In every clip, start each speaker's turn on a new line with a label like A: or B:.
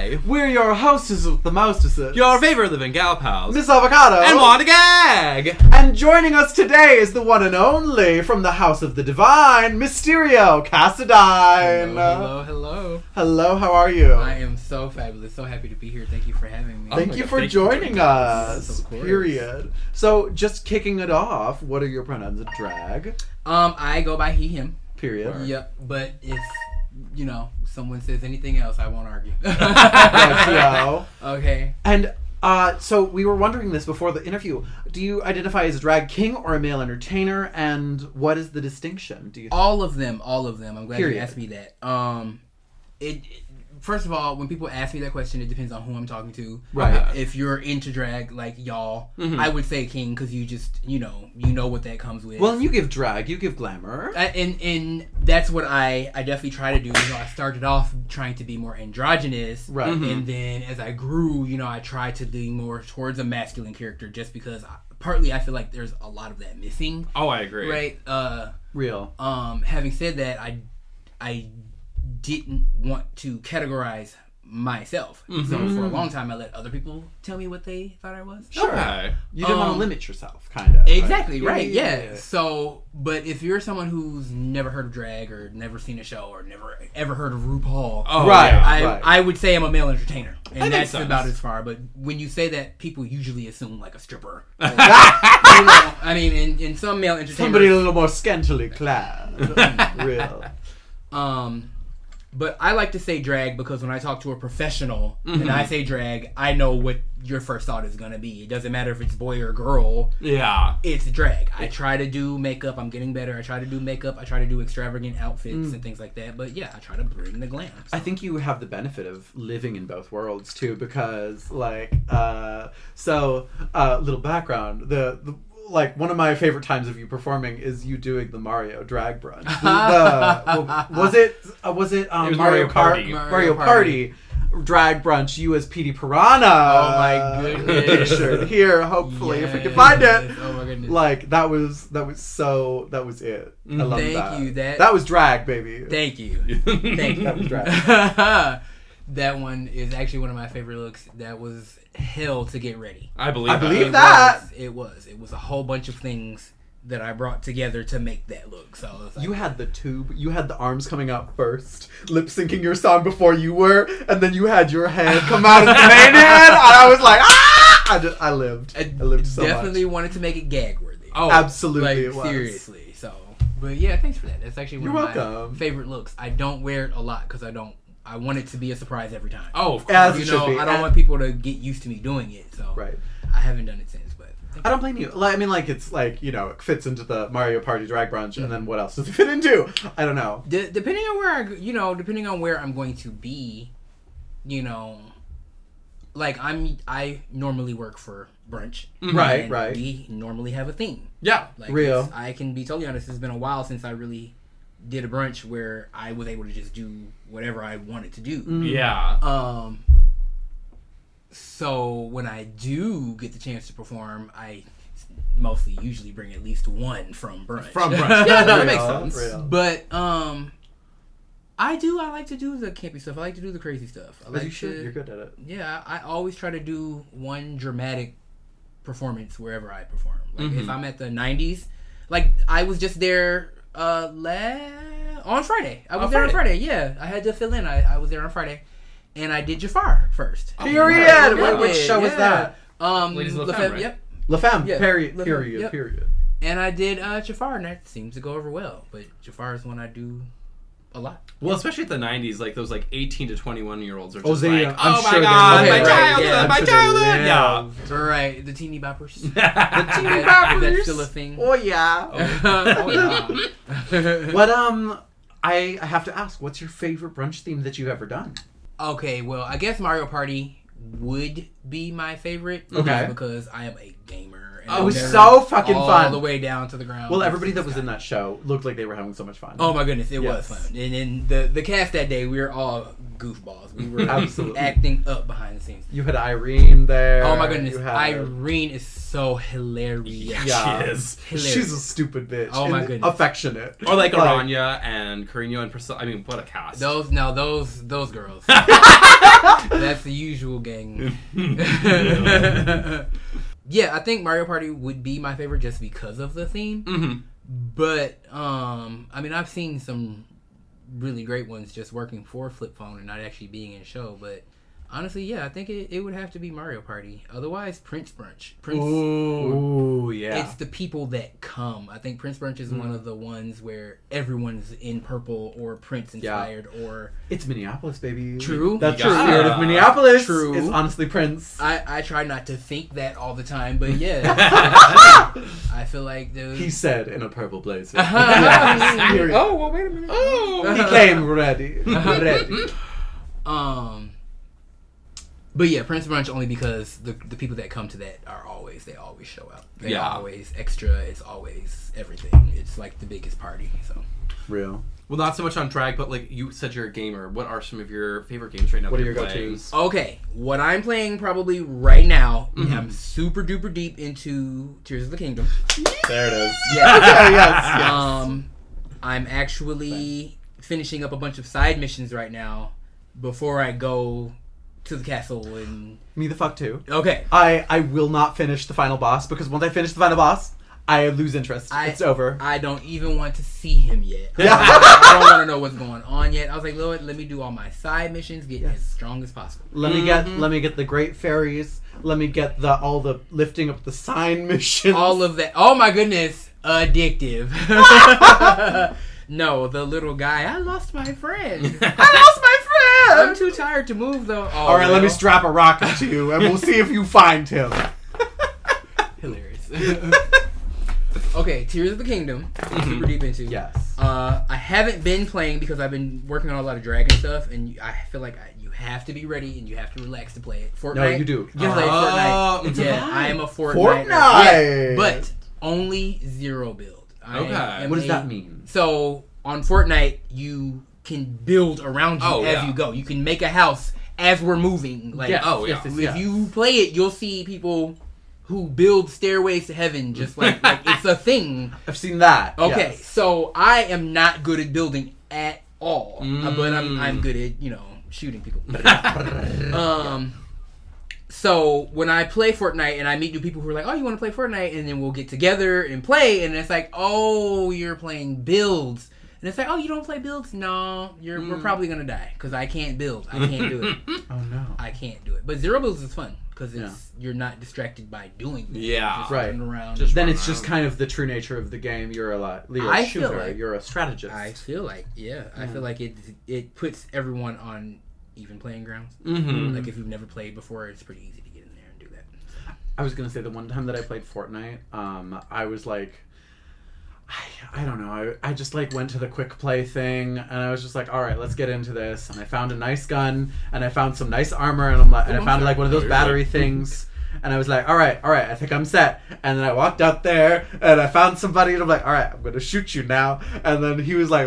A: Pie.
B: We're your hostesses with the mostesses.
A: Your favorite living gal pals.
B: Miss Avocado.
A: And Wanda Gag.
B: And joining us today is the one and only from the House of the Divine, Mysterio Cassadine.
C: Hello.
B: Hello, how are you?
C: I am so fabulous. So happy to be here. Thank you for having me.
B: Thank you for joining us. Period. So, just kicking it off, what are your pronouns? Drag?
C: I go by he, him.
B: Period.
C: Yep. But if, someone says anything else, I won't argue.
B: Yes,
C: Okay.
B: And so we were wondering this before the interview. Do you identify as a drag king or a male entertainer? And what is the distinction? Do you?
C: All of them. I'm glad
B: Period.
C: you asked me that. First of all, when people ask me that question, it depends on who I'm talking to.
B: Right.
C: If you're into drag, like y'all, I would say king because you just, you know what that comes with.
B: Well, and you give drag, you give glamour.
C: And that's what I definitely try to do. I started off trying to be more androgynous.
B: Right.
C: And then as I grew, I tried to lean more towards a masculine character just because partly I feel like there's a lot of that missing.
A: Oh, I agree.
C: Right?
B: Real.
C: Having said that, I didn't want to categorize myself. So for a long time I let other people tell me what they thought I was.
B: Sure.
A: Okay.
B: You didn't want to limit yourself, kind of.
C: Exactly, right?
B: Yeah.
C: Yeah. So, but if you're someone who's never heard of drag or never seen a show or never ever heard of RuPaul,
B: Right.
C: I would say I'm a male entertainer, and that's
A: sense.
C: about as far. But when you say that, people usually assume like a stripper. In some male entertainers,
B: Somebody a little more scantily clad. Real.
C: But I like to say drag because when I talk to a professional and I say drag, I know what your first thought is going to be. It doesn't matter if it's boy or girl.
A: Yeah.
C: It's drag. I try to do makeup. I'm getting better. I try to do makeup. I try to do extravagant outfits and things like that. But yeah, I try to bring the glam. So.
B: I think you have the benefit of living in both worlds too, because little background. The one of my favorite times of you performing is you doing the Mario drag brunch. Was it Mario
A: Party.
B: Mario Party drag brunch? You as Petey Piranha.
C: Oh my goodness!
B: Pictured here, hopefully, if we
C: Yes.
B: can find it.
C: Oh my goodness!
B: That was it. I love
C: Thank
B: that.
C: you.
B: That was drag, baby.
C: Thank you. Thank you.
B: That was drag.
C: That one is actually one of my favorite looks. That was hell to get ready.
A: I believe
B: that.
C: It was a whole bunch of things that I brought together to make that look. So it was like,
B: You had the tube, you had the arms coming out first, lip syncing your song before you were, and then you had your head come out of the main head, and I was like, ah! I lived so
C: definitely
B: much.
C: wanted to make it gag worthy.
A: Oh,
B: Absolutely, it was.
C: seriously. So, but yeah, thanks for that. That's actually one
B: You're
C: of
B: welcome.
C: my favorite looks. I don't wear it a lot because I want it to be a surprise every time.
A: Oh, of course.
B: As it should be.
C: I don't want people to get used to me doing it. So
B: Right.
C: I haven't done it since, but
B: I don't blame you. It fits into the Mario Party drag brunch, and then what else does it fit into? I don't know.
C: depending on where I'm going to be, I normally work for brunch.
B: Right,
C: and
B: right.
C: We normally have a theme.
A: Yeah.
B: Real.
C: I can be totally honest. It's been a while since I really did a brunch where I was able to just do whatever I wanted to do.
A: Yeah.
C: So when I do get the chance to perform, I mostly usually bring at least one from brunch.
A: Yeah, no, that makes
B: Real,
A: sense.
B: real.
C: But I like to do the campy stuff. I like to do the crazy stuff. I like
B: you should. You're good at it.
C: Yeah, I always try to do one dramatic performance wherever I perform. Like if I'm at the 90s, like I was just there on Friday. I was there on Friday. Yeah, I had to fill in. I was there on Friday, and I did Jafar first.
B: Period.
C: Yeah,
B: Which show was that?
A: Ladies of La Femme, right?
C: Yep.
B: La Femme.
C: Yeah.
B: Period.
C: La Femme,
B: Period.
C: yep.
B: Period.
C: And I did Jafar, and that seems to go over well. But Jafar is one I do a lot.
A: Well, especially at the 90s, like those 18 to 21-year-olds are
B: Oh,
A: just
B: they-
A: like,
B: I'm
A: oh my
B: sure
A: god,
B: they're
A: my
B: living.
A: childhood,
C: Yeah,
A: my
B: I'm sure
A: childhood.
B: they
A: Yeah.
B: live.
C: Right, the teeny boppers.
B: Teeny
C: That's still a thing.
B: Oh yeah.
C: Oh, yeah.
B: What I have to ask, what's your favorite brunch theme that you've ever done?
C: Okay, well, I guess Mario Party would be my favorite.
B: Okay.
C: Because I am a gamer tower.
B: And it was so fucking fun.
C: All the way down to the ground.
B: Well, everybody that was in that show looked like they were having so much fun.
C: Oh my goodness, it was fun. And then the cast that day, we were all goofballs. We were
B: absolutely
C: acting up behind the scenes.
B: You had Irene there.
C: Oh my goodness, Irene is so hilarious.
B: Yeah, she is.
C: Hilarious.
B: She's a stupid bitch.
C: Oh my goodness,
B: affectionate.
A: Or like Aranya and Carino and Priscilla. I mean, what a cast.
C: Those girls. That's the usual gang. Yeah, I think Mario Party would be my favorite just because of the theme.
A: Mm-hmm.
C: But I mean, I've seen some really great ones just working for Flip Phone and not actually being in a show. But honestly, yeah, I think it would have to be Mario Party. Otherwise, Prince Brunch.
B: Ooh, yeah.
C: It's the people that come. I think Prince Brunch is one of the ones where everyone's in purple or Prince inspired or...
B: It's Minneapolis, baby.
C: True.
B: That's the spirit of Minneapolis.
C: True.
B: It's honestly Prince.
C: I try not to think that all the time, but yeah. I feel like those...
B: He said in a purple blazer.
C: Oh, well, wait a minute.
B: Oh, he came ready. Ready.
C: But yeah, Prince Brunch only because the people that come to that they always show up. They're always extra. It's always everything. It's like the biggest party. So
B: real.
A: Well, not so much on drag, but like you said, you're a gamer. What are some of your favorite games right now?
B: What are your go-tos?
C: Okay, what I'm playing probably right now. I'm super duper deep into Tears of the Kingdom.
B: There it is.
C: Yes. I'm actually finishing up a bunch of side missions right now before I go to the castle and...
B: Me the fuck too.
C: Okay.
B: I will not finish the final boss because once I finish the final boss, I lose interest. It's over.
C: I don't even want to see him yet. I don't want to know what's going on yet. I was like, Lord, let me do all my side missions, get as strong as possible.
B: Let me get the great fairies. Let me get all the lifting up the sign missions.
C: All of that. Oh my goodness, addictive. No, the little guy. I lost my friend. I'm too tired to move, though. Oh,
B: all right, let me strap a rocket to you, and we'll see if you find him.
C: Hilarious. Okay, Tears of the Kingdom. Super deep into.
B: Yes.
C: I haven't been playing because I've been working on a lot of dragon stuff, and I feel like you have to be ready and you have to relax to play it. Fortnite.
B: No, you do.
C: You play Fortnite. Yeah, I am a Fortnite.
B: Yeah,
C: but only zero build.
A: Okay.
B: What does that mean?
C: So on Fortnite, you can build around you as you go. You can make a house as we're moving. Like, if you play it, you'll see people who build stairways to heaven, just like it's a thing.
B: I've seen that.
C: Okay, so I am not good at building at all, but I'm good at shooting people. So when I play Fortnite and I meet new people who are like, "Oh, you want to play Fortnite?" and then we'll get together and play, and it's like, "Oh, you're playing builds." And it's like, oh, you don't play builds? No, we're probably going to die because I can't build. I can't do it.
B: Oh, no.
C: I can't do it. But zero builds is fun because you're not distracted by doing it.
A: Yeah.
C: Just
B: right.
C: Around.
B: Then it's just kind of the true nature of the game. You're a shooter. Like, you're a strategist.
C: I feel like, I feel like it puts everyone on even playing grounds.
A: Mm-hmm.
C: Like if you've never played before, it's pretty easy to get in there and do that.
B: I was going to say the one time that I played Fortnite, I was like... I don't know. I just went to the quick play thing, and I was just like, all right, let's get into this. And I found a nice gun, and I found some nice armor, and I found one of those battery things, and I was like, all right, I think I'm set. And then I walked out there, and I found somebody, and I'm like, all right, I'm gonna shoot you now. And then he was like,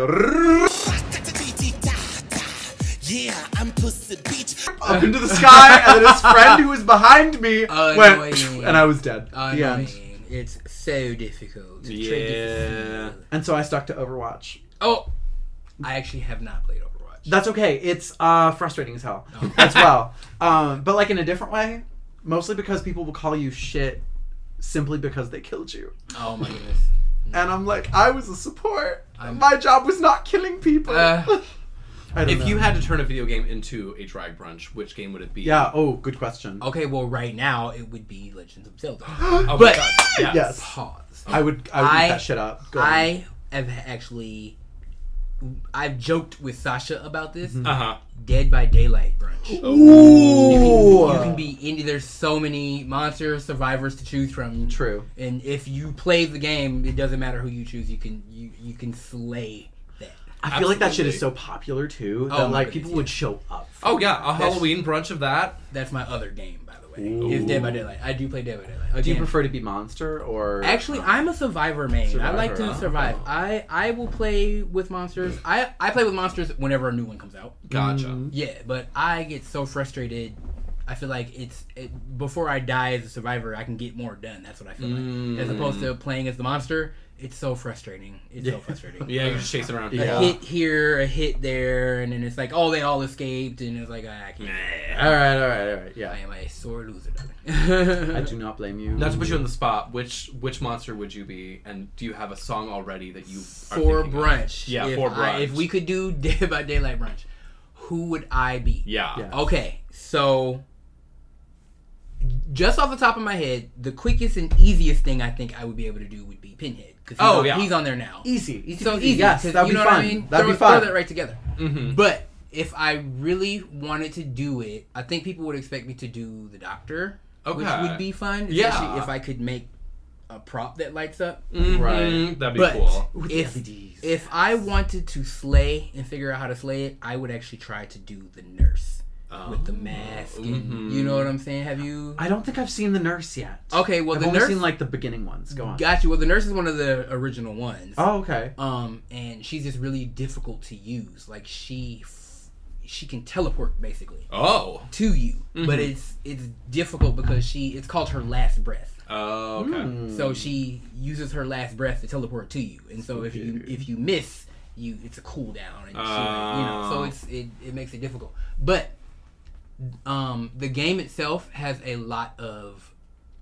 B: yeah, I'm Pussy Beach. Up into the sky, and then his friend who was behind me went, and I was dead. The end.
C: It's so difficult.
A: Yeah.
B: And so I stuck to Overwatch.
C: Oh, I actually have not played Overwatch.
B: That's okay. It's frustrating as hell as well. But in a different way. Mostly because people will call you shit simply because they killed you.
C: Oh my goodness.
B: And I'm like, I was a support. My job was not killing people.
A: If you had to turn a video game into a drag brunch, which game would it be?
B: Yeah, good question.
C: Okay, well, right now, it would be Legends of Zelda.
A: Oh
C: but,
A: my God.
B: Yes.
C: Pause.
B: I would eat that shit up.
C: I have actually... I've joked with Sasha about this.
A: Uh-huh.
C: Dead by Daylight brunch.
B: Ooh!
C: You can be indie. There's so many monster survivors to choose from.
B: True.
C: And if you play the game, it doesn't matter who you choose. You can slay that.
B: I feel like that shit is so popular too that people would show up.
A: Oh yeah, a Halloween brunch of that.
C: That's my other game, by the way. way.
B: Ooh.
C: Is Dead by Daylight. I do play Dead by Daylight. Again,
B: Do you prefer to be monster or...
C: Actually, I'm a survivor main. I like to survive. I will play with monsters. I play with monsters whenever a new one comes out.
A: Gotcha.
C: Yeah, but I get so frustrated. I feel like before I die as a survivor, I can get more done. That's what I feel like. As opposed to playing as the monster, it's so frustrating. It's so frustrating.
A: Yeah, you're just chasing around.
B: Yeah.
C: A hit here, a hit there, and then it's like, oh, they all escaped, and it's like, I can't.
B: All right. Yeah.
C: I am a sore loser, darling.
B: I do not blame you.
A: Not to put you on the spot, which monster would you be, and do you have a song already that you are
C: For
A: thinking
C: brunch.
A: Of? Yeah, for brunch.
C: If we could do Dead by Daylight brunch, who would I be?
A: Yeah.
C: Okay, so just off the top of my head, the quickest and easiest thing I think I would be able to do would be Pinhead. Because he's on there now.
B: Easy.
C: So easy.
B: Yes, that'd be
C: know
B: fun.
C: What I mean?
B: That'd be
C: throw
B: fun.
C: that right together.
A: Mm-hmm.
C: But if I really wanted to do it, I think people would expect me to do the Doctor, which would be fun. Especially if I could make a prop that lights up.
A: Mm-hmm.
B: Right.
A: That'd be
C: But
A: cool.
C: if I wanted to slay and figure out how to slay it, I would actually try to do the nurse with the mask. And, you know what I'm saying? Have you?
B: I don't think I've seen the nurse yet.
C: Okay, well
B: I've
C: the
B: only
C: nurse.
B: seen like the beginning ones. Go on.
C: Got you. Well, the nurse is one of the original ones.
B: Oh, okay.
C: And she's just really difficult to use. Like she can teleport basically to you, but it's difficult because it's called her last breath.
A: Oh, okay.
C: So she uses her last breath to teleport to you, and so if you miss, it's a cooldown, and so it makes it difficult. But the game itself has a lot of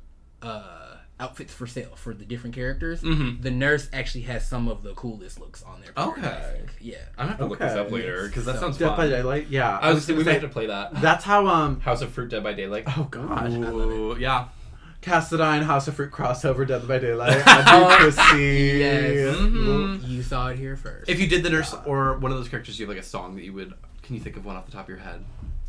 C: outfits for sale for the different characters. The nurse actually has some of the coolest looks on there.
A: Okay.
C: Yeah.
A: I'm gonna have to look this up later because that sounds
B: Dead
A: fun.
B: by Daylight. Yeah.
A: I was we might have to play that.
B: That's how
A: House of Fruit Dead by Daylight.
B: Oh god.
A: Ooh, yeah.
B: Cassadine House of Fruit crossover Dead by Daylight. I do proceed.
C: Yes.
A: Mm-hmm.
C: You saw it here first.
A: If you did the nurse or one of those characters, do you have like a song that you would? Can you think of one off the top of your head?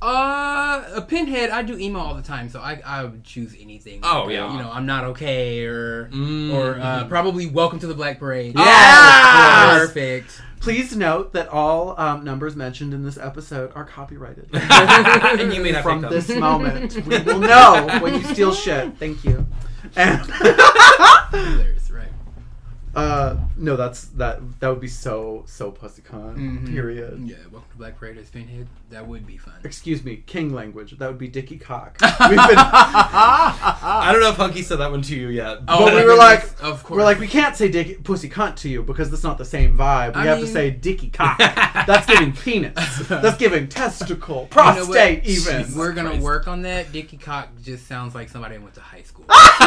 C: A Pinhead. I do emo all the time, so I would choose anything.
A: Oh, yeah.
C: You know, I'm Not Okay, or probably Welcome to the Black Parade.
B: Yes!
C: Perfect.
B: Please note that all numbers mentioned in this episode are copyrighted.
A: And you may not
B: From
A: pick them.
B: this moment, we will know when you steal shit. Thank you. And
C: Spoilers, right?
B: no, that would be so PussyCon. Period.
C: Yeah, Welcome to Black Parade as Pinhead. That would be fun.
B: Excuse me, King language. That would be Dickie Cock. We've been,
A: I don't know if Hunky said that one to you yet.
B: but we were like,
C: of course.
B: we're like, we can't say Dicky Pussy Cunt to you because that's not the same vibe. We have to say Dickie Cock. That's giving penis. That's giving testicle, prostate, even.
C: Jesus We're gonna work on that. Dickie Cock just sounds like somebody I went to high school.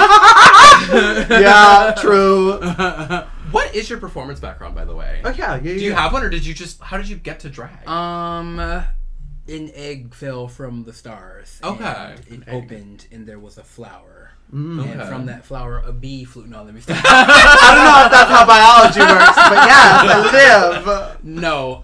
B: Yeah, true.
A: What is your performance background, by the way?
B: Oh yeah.
A: Do you have one, or how did you get to drag?
C: An egg fell from the stars.
A: Okay.
C: And it opened, and there was a flower.
B: Okay.
C: And from that flower, a bee flew. No, let me stop.
B: I don't know if that's how biology works, but yes, I live.
C: No.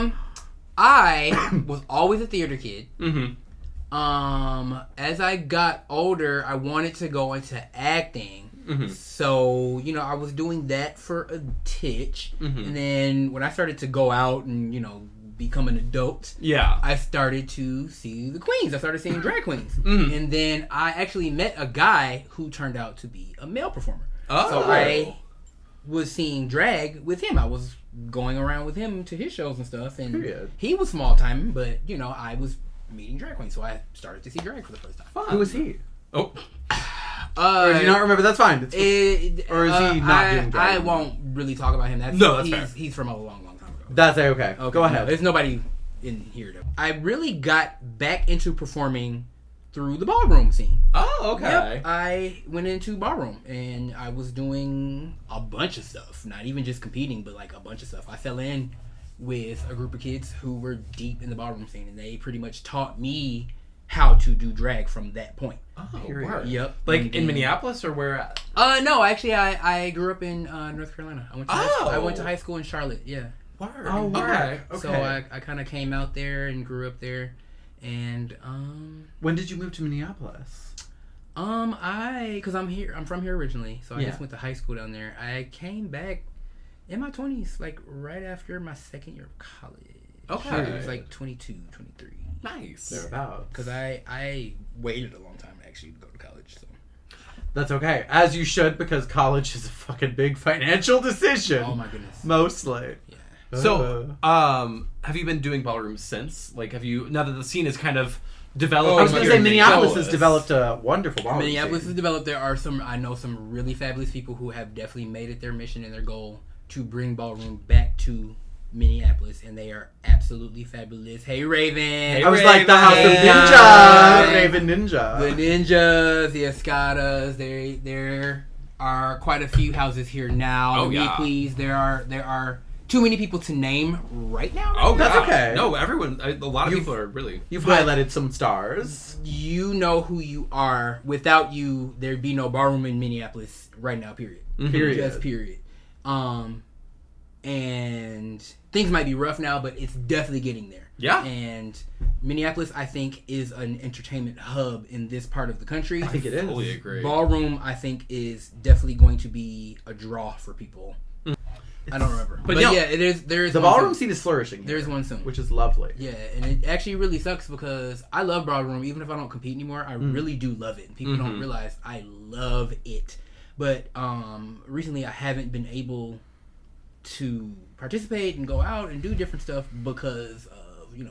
C: I was always a theater kid.
A: Mm-hmm.
C: As I got older, I wanted to go into acting.
A: Mm-hmm.
C: So, I was doing that for a titch.
A: Mm-hmm.
C: And then when I started to go out and, become an adult, I started to see the queens. I started seeing drag queens.
A: Mm-hmm.
C: And then I actually met a guy who turned out to be a male performer.
A: Oh.
C: So I was seeing drag with him. I was going around with him to his shows and stuff. And
B: Period.
C: he was small time, but, I was meeting drag queens. So I started to see drag for the first time.
B: Who was he?
A: Oh.
B: Or do you not remember? That's fine. Or is he not doing drag?
C: I won't really talk about him.
A: That's fair.
C: He's from a long, long time ago.
B: That's okay. Go ahead.
C: No, there's nobody in here. I really got back into performing through the ballroom scene.
A: Oh, okay.
C: Yep, I went into ballroom and I was doing a bunch of stuff. Not even just competing, but like a bunch of stuff. I fell in with a group of kids who were deep in the ballroom scene, and they pretty much taught me how to do drag from that point.
A: Oh,
B: Period.
A: word.
C: Yep.
A: Like in Minneapolis or where at?
C: No, actually, I grew up in North Carolina. I went to high school in Charlotte. Yeah.
A: Word.
B: Oh,
A: okay.
C: So I kind of came out there and grew up there, and
B: When did you move to Minneapolis?
C: because I'm from here originally, so I
B: Yeah.
C: just went to high school down there. I came back in my 20s, like right after my second year of college.
A: Okay.
C: It was like 22, 23.
A: Nice.
B: Thereabouts.
C: Because I waited a long time to actually go to college. So
B: That's okay, as you should, because college is a fucking big financial decision.
C: oh my goodness,
B: Mostly.
C: yeah.
A: So, have you been doing ballroom since? Like, have you, now that the scene is kind of developed?
B: I was going to say Minneapolis has
A: So-
B: developed a wonderful ballroom
C: Minneapolis
B: scene.
C: has developed. I know some really fabulous people who have definitely made it their mission and their goal to bring ballroom back to Minneapolis, and they are absolutely fabulous. Hey, Raven!
B: I was like the House of
C: Yeah.
B: Ninja, Raven Ninja.
C: The Ninjas, the Escadas. There are quite a few houses here now.
A: Oh,
C: the
A: yeah.
C: Weeklies. There are too many people to name right now.
A: Oh,
B: That's
A: yeah.
B: okay.
A: No, everyone, a lot of people are really...
B: You've
C: But-
B: highlighted some stars.
C: You know who you are. Without you, there'd be no ballroom in Minneapolis right now. Period.
B: Period.
C: Just period. And things might be rough now, but it's definitely getting there.
A: Yeah.
C: And Minneapolis, I think, is an entertainment hub in this part of the country.
B: I think it is.
A: Fully agree.
C: Ballroom, I think, is definitely going to be a draw for people. I don't remember, but
A: no,
C: yeah, it is. There is
B: The
C: one
B: ballroom
C: soon.
B: scene is flourishing.
C: There's
B: here,
C: one soon.
B: which is lovely.
C: Yeah, and it actually really sucks because I love ballroom. Even if I don't compete anymore, I really do love it. And people don't realize I love it. But recently, I haven't been able to participate and go out and do different stuff because of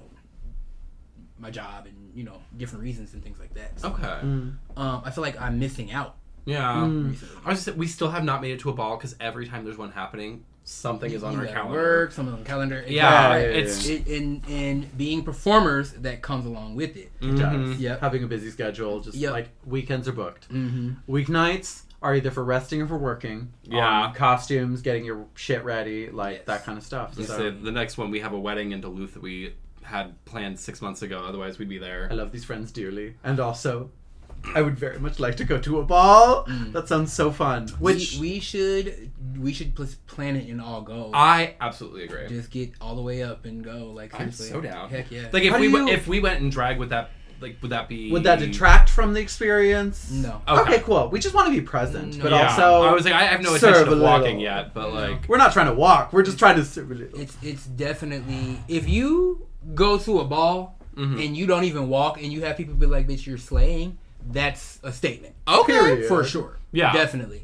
C: my job and different reasons and things like that. So,
A: Okay.
C: I feel like I'm missing out.
A: Yeah.
C: Recently.
A: I was just, we still have not made it to a ball because every time there's one happening, something is on
C: You
A: our
C: gotta
A: calendar.
C: work, something on the calendar.
A: Yeah,
C: It's
A: it's...
C: in being performers that comes along with it.
B: It does.
C: Yep.
B: Having a busy schedule, just
C: Yep.
B: like weekends are booked.
C: Mm-hmm.
B: Weeknights are either for resting or for working.
A: Yeah.
B: Costumes, getting your shit ready, like
C: Yes.
B: that kind of stuff.
A: Let's
B: So,
A: say the next one, we have a wedding in Duluth that we had planned 6 months ago. Otherwise, we'd be there.
B: I love these friends dearly. And also, I would very much like to go to a ball. That sounds so fun. Which
C: we should plan it and all go.
A: I absolutely agree.
C: Just get all the way up and go. Like
A: I'm
C: seriously.
A: so down.
C: Heck yeah.
A: Like
B: How do you-
A: if we went in drag, would that be?
B: would that detract from the experience?
C: No.
B: Okay, cool. We just want to be present,
C: No.
B: but
A: Yeah.
B: also
A: I was like, I have no
B: serve
A: intention
B: a
A: of walking
B: little.
A: yet, but like,
B: we're not trying to walk. We're just trying to serve a little.
C: It's definitely, if you go to a ball and you don't even walk and you have people be like, bitch, you're slaying, that's a statement.
A: okay,
B: Period.
C: For sure.
A: Yeah.
C: Definitely.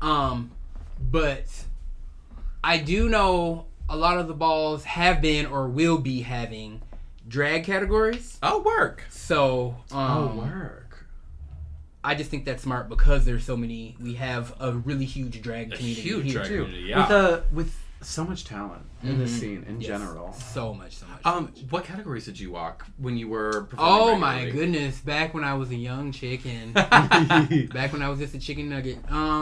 C: But I do know a lot of the balls have been or will be having drag categories.
A: oh, work.
C: So,
B: work.
C: I just think that's smart because there's so many. We have a really huge drag community
A: huge
C: here.
A: drag
B: Too.
A: community, yeah.
B: With so much talent in this scene in
C: Yes.
B: general.
C: So much. So much.
A: What categories did you walk when you were?
C: Oh
A: performing
C: my
A: regularly?
C: goodness! Back when I was a young chicken, back when I was just a chicken nugget.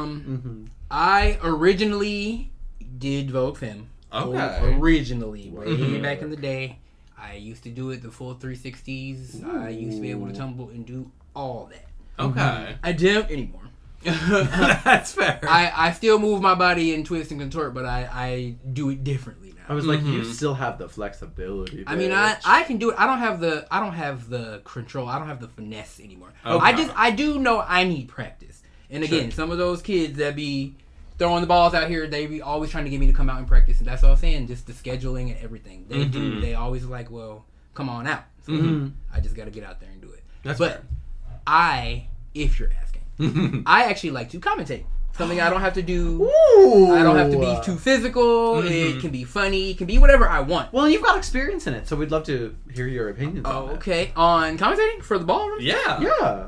C: I originally did Vogue Femme.
A: Okay.
C: Originally, way back in the day, I used to do it the full 360s. I used to be able to tumble and do all that.
A: Okay,
C: I don't anymore.
A: that's fair.
C: I still move my body and twist and contort, but I do it differently now.
B: I was like, you still have the flexibility.
C: I mean,
B: bitch.
C: I can do it. I don't have the control. I don't have the finesse anymore.
A: Okay.
C: I do know I need practice. And again, some of those kids that be throwing the balls out here, they be always trying to get me to come out and practice. And that's all I'm saying. Just the scheduling and everything. They do. They always like, well, come on out. So I just got to get out there and do it.
A: That's
C: but
A: fair.
C: if you're asking, I actually like to commentate. Something I don't have to do.
B: Ooh.
C: I don't have to be too physical. It can be funny. It can be whatever I want.
B: Well, you've got experience in it, so we'd love to hear your opinions on it.
C: Okay. On commentating for the ballroom?
A: Yeah.
B: Yeah.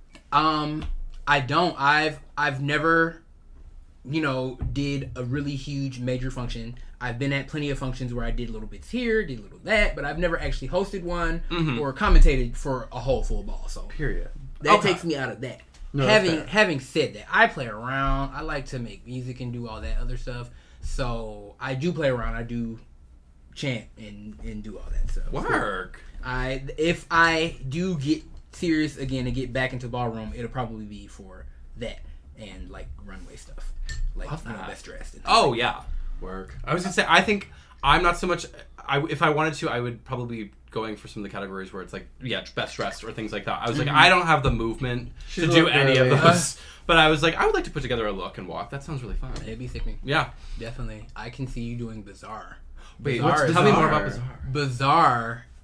C: I don't. I've never, did a really huge major function. I've been at plenty of functions where I did little bits here, did a little that, but I've never actually hosted one or commentated for a whole full ball. So
B: Period.
C: that takes me out of that.
B: No, that's fair.
C: Having said that, I play around. I like to make music and do all that other stuff. So I do play around. I do chant and do all that stuff.
A: Work.
C: If I do get serious again and get back into ballroom, it'll probably be for that and like runway stuff, like best dressed. And
A: Oh yeah.
B: Work.
A: I was gonna say, I think I'm not so much. If I wanted to, I would probably be going for some of the categories where it's like, best dressed or things like that. I was like, I don't have the movement to
B: a
A: do
B: little
A: any of
B: girly.
A: those. But I was like, I would like to put together a look and walk. That sounds really fun.
C: It'd be sickening.
A: Yeah.
C: Definitely. I can see you doing Bizarre.
A: Wait,
C: Bizarre
A: tell me more
B: Bizarre?
A: about Bizarre.
C: Bizarre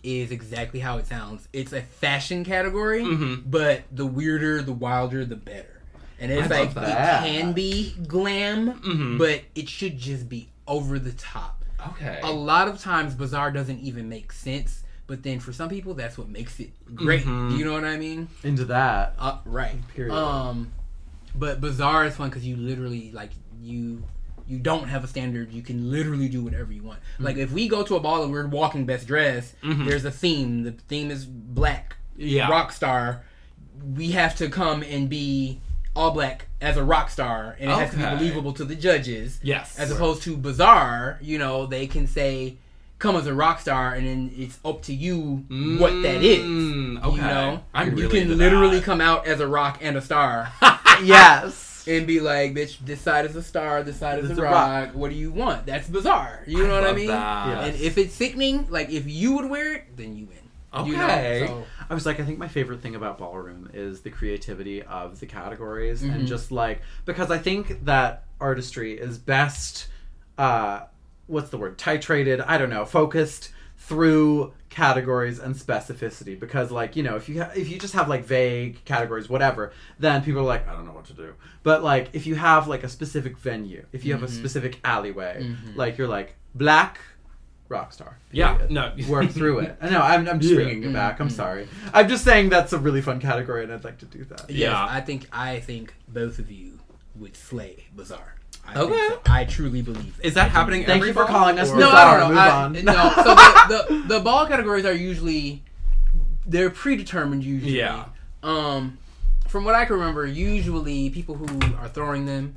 C: is exactly how it sounds. It's a fashion category,
A: Mm-hmm.
C: but the weirder, the wilder, the better. And it's
B: I
C: like
B: love
C: it
B: that.
C: can be glam,
A: Mhm.
C: but it should just be over the top.
A: Okay.
C: A lot of times, Bizarre doesn't even make sense, but then for some people, that's what makes it great.
A: Mhm.
C: You know what I mean?
B: Into that.
C: Right.
B: Period.
C: But Bizarre is fun because you literally like you don't have a standard. You can literally do whatever you want. Like if we go to a ball and we're walking best dress, there's a theme. The theme is black.
A: Yeah.
C: Rock star. We have to come and be all black as a rock star, and it has to be
A: Okay.
C: believable to the judges.
A: Yes.
C: As opposed to Bizarre, you know, they can say, "Come as a rock star," and then it's up to you what that is.
A: Okay.
C: You know,
A: I'm
C: you
A: really
C: can
A: into
C: literally
A: that.
C: come out as a rock and a star.
B: Yes.
C: And be like, bitch, this side is a star, this side is
B: This
C: a
B: is a
C: rock. What do you want? That's Bizarre. You know what I
A: love
C: mean?
A: that.
B: Yes.
C: And if it's sickening, like if you would wear it, then you win.
A: Okay.
C: You know? So,
B: I was like, I think my favorite thing about ballroom is the creativity of the categories
C: Mm-hmm.
B: and just like, because I think that artistry is best, what's the word? Titrated, I don't know, focused through categories and specificity. Because like, you know, if you just have like vague categories, whatever, then people are like, I don't know what to do. But like, if you have like a specific venue, if you have a specific alleyway, like you're like, black rock star.
A: Yeah,
B: period.
A: no.
B: Work through it. I know, I'm just
A: Yeah.
B: bringing it back. I'm sorry. I'm just saying that's a really fun category, and I'd like to do that.
C: yes,
A: Yeah.
C: I think both of you would slay Bizarre. I
A: Okay.
C: think so. I truly believe that.
A: Is that happening
B: Thank
A: every
B: you for
A: ball,
B: calling us
A: or-
C: No,
B: Bizarre.
C: I don't know.
B: Move on.
C: No, so the ball categories are usually they're predetermined usually.
A: Yeah.
C: From what I can remember, usually people who are throwing them,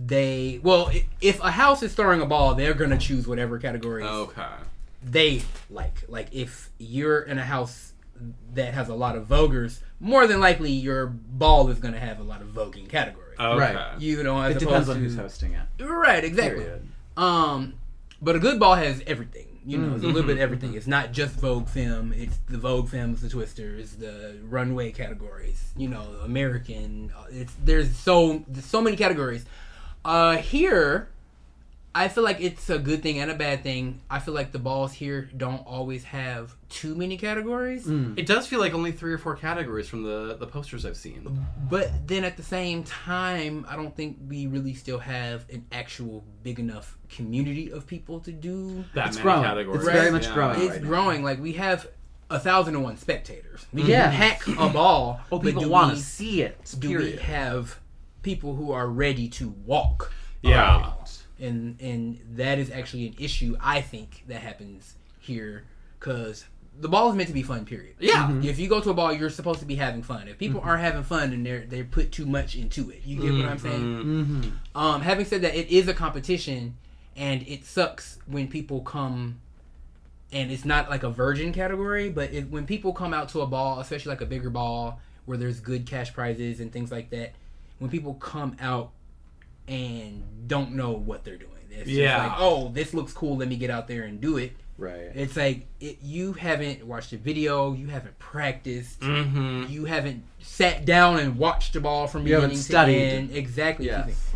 C: if a house is throwing a ball, they're gonna choose whatever categories
A: Okay.
C: they like. Like if you're in a house that has a lot of voguers, more than likely your ball is gonna have a lot of voguing categories.
A: Okay.
B: Right.
C: You know, as
B: It depends
C: opposed
B: on
C: to
B: who's hosting it.
C: right, exactly.
B: Period.
C: But a good ball has everything. You know, it's a little bit of
A: Mm-hmm.
C: everything. It's not just Vogue Femme. It's the Vogue Femmes, the Twisters, the runway categories. You know, American. There's so many categories. Here, I feel like it's a good thing and a bad thing. I feel like the balls here don't always have too many categories.
A: It does feel like only 3 or 4 categories from the posters I've seen.
C: But then at the same time, I don't think we really still have an actual big enough community of people to do.
A: That
B: It's
A: many
B: growing.
A: categories.
B: It's very much
A: Yeah.
B: growing.
C: It's
B: right now.
C: growing. Like we have 1,001 spectators. We
B: Yeah.
C: can hack a ball.
B: Oh,
C: but
B: people
C: do
B: want
C: we-
B: to see it.
C: Do we
B: Period.
C: have people who are ready to walk?
A: Yeah.
C: And that is actually an issue I think that happens here because the ball is meant to be fun. Period.
A: Yeah.
C: If you go to a ball, you're supposed to be having fun. If people aren't having fun and they put too much into it, you get what I'm saying?
B: Mm-hmm.
C: Having said that, it is a competition, and it sucks when people come, and it's not like a virgin category, but when people come out to a ball, especially like a bigger ball where there's good cash prizes and things like that, when people come out and don't know what they're doing, it's just like, oh, this looks cool, let me get out there and do it.
B: Right.
C: It's like you haven't watched a video, you haven't practiced,
A: Mm-hmm.
C: you haven't sat down and watched the ball from
B: You haven't
C: beginning to
B: studied.
C: end. Exactly.
B: Yes.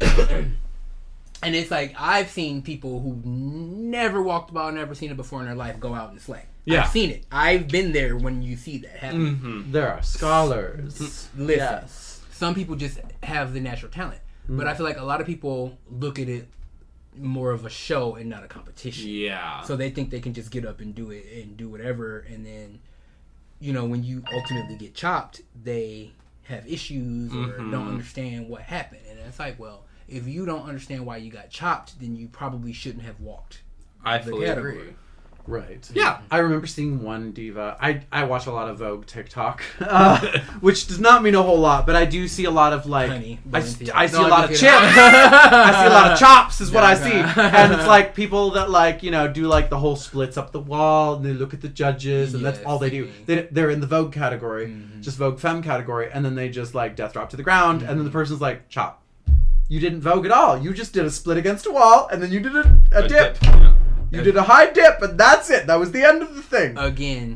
C: And it's like I've seen people who never walked the ball, never seen it before in their life, go out and slay.
A: Yeah.
C: I've seen it. I've been there when you see that happen.
A: Mm-hmm.
B: There are scholars.
C: Listen,
B: Yes.
C: some people just have the natural talent, but I feel like a lot of people look at it more of a show and not a competition.
A: Yeah.
C: So they think they can just get up and do it and do whatever, and then, you know, when you ultimately get chopped, they have issues or don't understand what happened. And it's like, well, if you don't understand why you got chopped, then you probably shouldn't have walked.
A: I
C: the
A: fully
C: category.
A: agree.
B: Right.
A: Yeah.
B: I remember seeing one diva. I watch a lot of Vogue TikTok, which does not mean a whole lot, but I do see a lot of like
C: Honey,
B: I
C: Balenciaga.
B: see
C: No,
B: a lot
C: I'm
B: of
C: just
B: chips.
C: kidding.
B: I see a lot of chops is what I see,
C: Okay.
B: and it's like people that like do like the whole splits up the wall and they look at the judges and that's
C: Yes.
B: all they do. They're in the Vogue category, just Vogue Femme category, and then they just like death drop to the ground, and then the person's like chop. You didn't Vogue at all. You just did a split against a wall, and then you did a dip.
A: Yeah.
B: You did a high dip, and that's it. That was the end of the thing.
C: Again,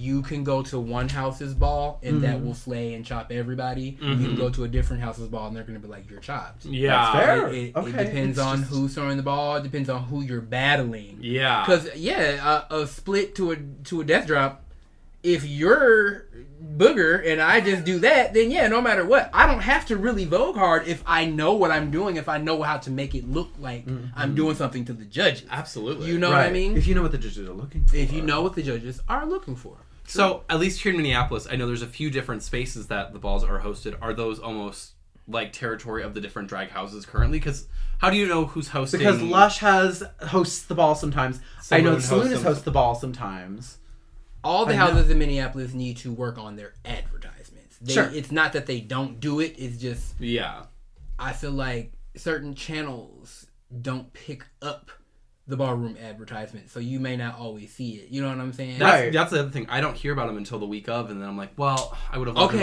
C: You can go to one house's ball and that will slay and chop everybody. You can go to a different house's ball and they're going to be like, you're chopped.
A: Yeah.
B: That's fair.
C: It depends on who's throwing the ball. It depends on who you're battling.
A: Yeah.
C: Because, a split to a death drop, if you're Booger and I just do that, then no matter what, I don't have to really vogue hard if I know what I'm doing, if I know how to make it look like I'm doing something to the judges.
A: Absolutely.
C: You know what I mean?
B: If you know what the judges are looking for.
C: If you know what the judges are looking for.
A: So, at least here in Minneapolis, I know there's a few different spaces that the balls are hosted. Are those almost like territory of the different drag houses currently? Because how do you know who's hosting?
B: Because Lush hosts the ball sometimes. I know Saloon hosts the ball sometimes.
C: All the houses in Minneapolis need to work on their advertisements.
B: Sure.
C: It's not that they don't do it. It's just...
A: Yeah.
C: I feel like certain channels don't pick up the ballroom advertisement, so you may not always see it. You know what I'm saying?
A: That's the other thing. I don't hear about them until the week of, and then I'm like, well, I would have gone.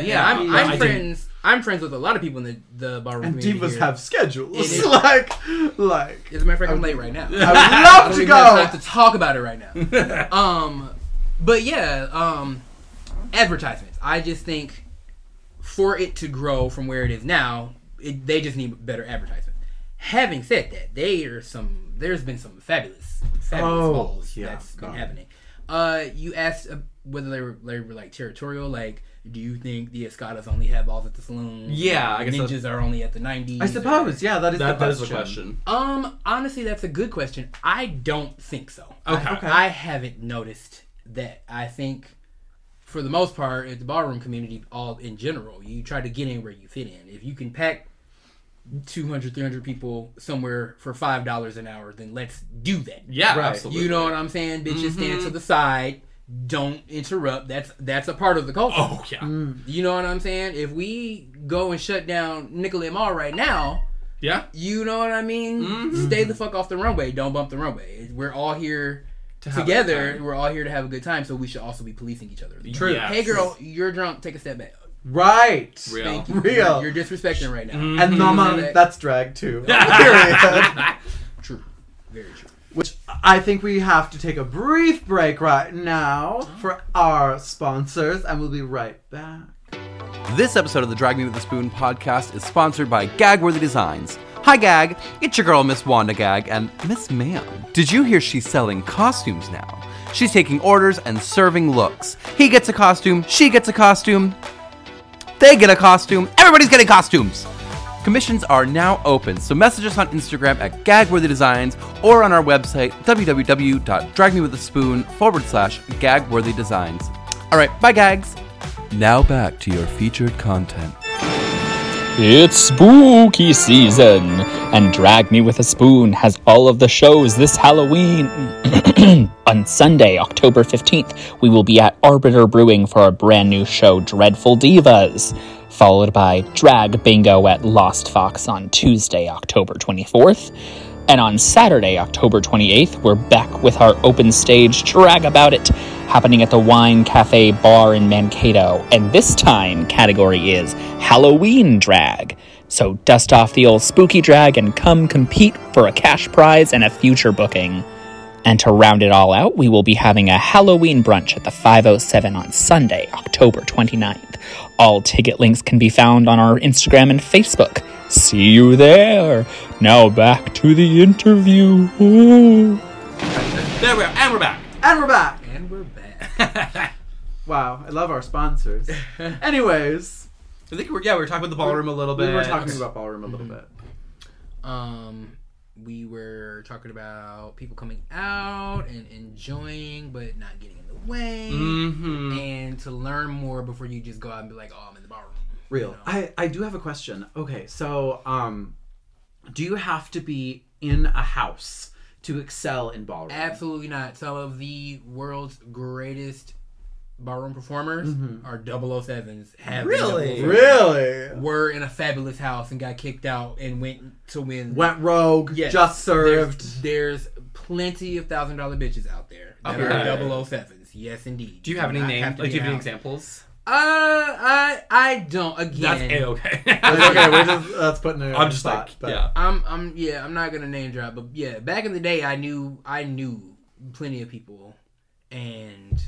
C: I'm friends with a lot of people in the ballroom
B: And
C: community
B: divas
C: here.
B: have schedules.
C: It
B: like.
C: As a matter of fact, I'm late right now.
B: I would love to
C: I
B: go.
C: don't even have to talk about it right now. But advertisements. I just think for it to grow from where it is now, they just need better advertisement. Having said that, there's been some fabulous balls that's been happening. You asked whether they were like territorial, like, do you think the Escadas only have balls at the saloon?
A: Yeah, I guess
C: ninjas are only at the 90s.
B: I suppose, that is the
A: question.
C: Honestly, that's a good question. I don't think so.
A: Okay.
C: I haven't noticed that. I think, for the most part, at the ballroom community, all in general, you try to get in where you fit in. If you can pack 200, 300 people somewhere for $5 an hour, then let's do that.
A: Yeah,
B: right.
A: absolutely.
C: You know what I'm saying? Bitches stand to the side. Don't interrupt. That's a part of the culture.
A: Oh, yeah.
C: You know what I'm saying? If we go and shut down Nicollet Mall right now,
A: yeah,
C: you know what I mean? Stay the fuck off the runway. Don't bump the runway. We're all here together. We're all here to have a good time, so we should also be policing each other.
A: True. Yes.
C: Hey, girl, you're drunk. Take a step back.
B: Right.
A: Real.
C: Thank you.
B: Real.
C: You're disrespecting right now.
B: And Mama, that's drag too. Period.
C: True. Very true.
B: Which I think we have to take a brief break right now for our sponsors, and we'll be right back.
D: This episode of the Drag Me With a Spoon podcast is sponsored by Gagworthy Designs. Hi Gag, it's your girl Miss Wanda Gag, and Miss Ma'am, did you hear she's selling costumes now? She's taking orders and serving looks. He gets a costume, she gets a costume, they get a costume, everybody's getting costumes! Commissions are now open, so message us on Instagram at Gagworthy Designs or on our website, www.dragmewithaspoon.com/Gagworthy Designs. Alright, bye Gags! Now back to your featured content.
E: It's spooky season, and Drag Me With a Spoon has all of the shows this Halloween. On Sunday, October 15th, we will be at Arbiter Brewing for our brand new show, Dreadful Divas, followed by Drag Bingo at Lost Fox on Tuesday, October 24th. And on Saturday, October 28th, we're back with our open stage Drag About It, happening at the Wine Cafe Bar in Mankato. And this time, category is Halloween Drag. So dust off the old spooky drag and come compete for a cash prize and a future booking. And to round it all out, we will be having a Halloween brunch at the 507 on Sunday, October 29th. All ticket links can be found on our Instagram and Facebook. See you there. Now back to the interview. Ooh.
A: There we are, and we're back.
B: And we're back.
C: And we're back.
B: Wow, I love our sponsors. Anyways,
A: I think we were talking about the ballroom a little bit.
B: we were talking about ballroom a little bit.
C: We were talking about people coming out and enjoying, but not getting in the way. And to learn more before you just go out and be like, oh, I'm in the ballroom.
B: Real.
C: You know?
B: I do have a question. Okay, so do you have to be in a house to excel in ballroom?
C: Absolutely not. Some of the world's greatest ballroom performers are 007s.
B: Really?
C: Were in a fabulous house and got kicked out and went to win.
B: Went rogue,
C: Yes.
B: just served.
C: There's plenty of $1,000 bitches out there that are 007s. Yes, indeed.
A: Do you have any names? Like, do you have any examples?
C: I don't. Again,
A: That's A-okay.
B: Okay, we're just that's putting it.
A: I'm just
B: spot,
A: like,
B: but-
A: yeah.
C: I'm not gonna name drop, but yeah, back in the day, I knew plenty of people, and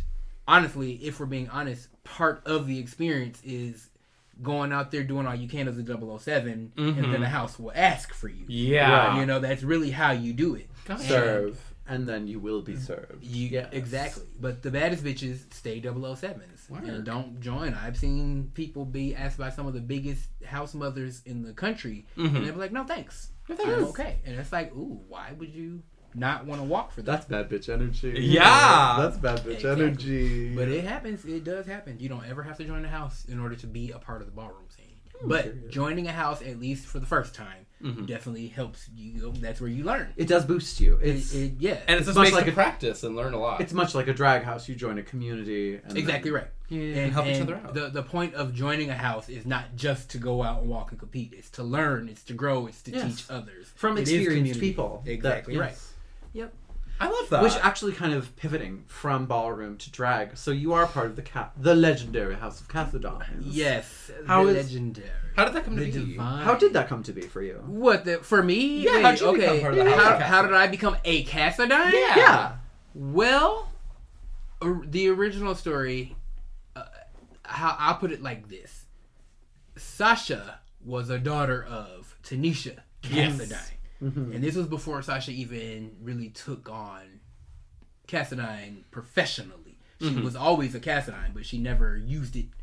C: honestly, if we're being honest, part of the experience is going out there doing all you can as a 007, and then the house will ask for you.
A: Yeah.
C: You know, that's really how you do it.
B: Serve, and then you will be served.
C: Exactly. But the baddest bitches stay 007s. And don't join. I've seen people be asked by some of the biggest house mothers in the country, and they'll be like, no thanks. I'm okay. And it's like, ooh, why would you not want to walk for that?
B: That's bad bitch energy.
A: Yeah.
B: That's bad bitch energy.
C: But it happens. It does happen. You don't ever have to join the house in order to be a part of the ballroom scene. But joining a house, at least for the first time, definitely helps you. That's where you learn.
B: It does boost you. It's
C: yeah.
A: And it's
B: much
A: much
B: like
A: like
B: a
A: practice and learn a lot.
B: It's much like a drag house. You join a community. And
C: Exactly right.
A: And help each other out.
C: The point of joining a house is not just to go out and walk and compete. It's to learn. It's to grow. It's to teach others.
B: From
C: It is
B: experienced
C: community.
B: people.
C: Exactly right.
B: Yes.
C: Yep.
A: I love that.
B: Which actually kind of pivoting from ballroom to drag. So you are part of the legendary House of Cassadine.
C: Yes.
B: How
C: the
B: is-
C: legendary.
A: How did that come to
C: The
A: be?
C: divine.
B: How did that come to be for you?
C: What for me?
A: Yeah,
C: Wait,
A: how'd you
C: okay.
A: become part of the House of
C: How
A: Cassadine?
C: did I become a Cassadine?
B: Yeah.
C: Well, the original story, how I'll put it like this: Sasha was a daughter of Tanisha Cassadine, and this was before Sasha even really took on Cassadine professionally. She was always a Cassadine, but she never used it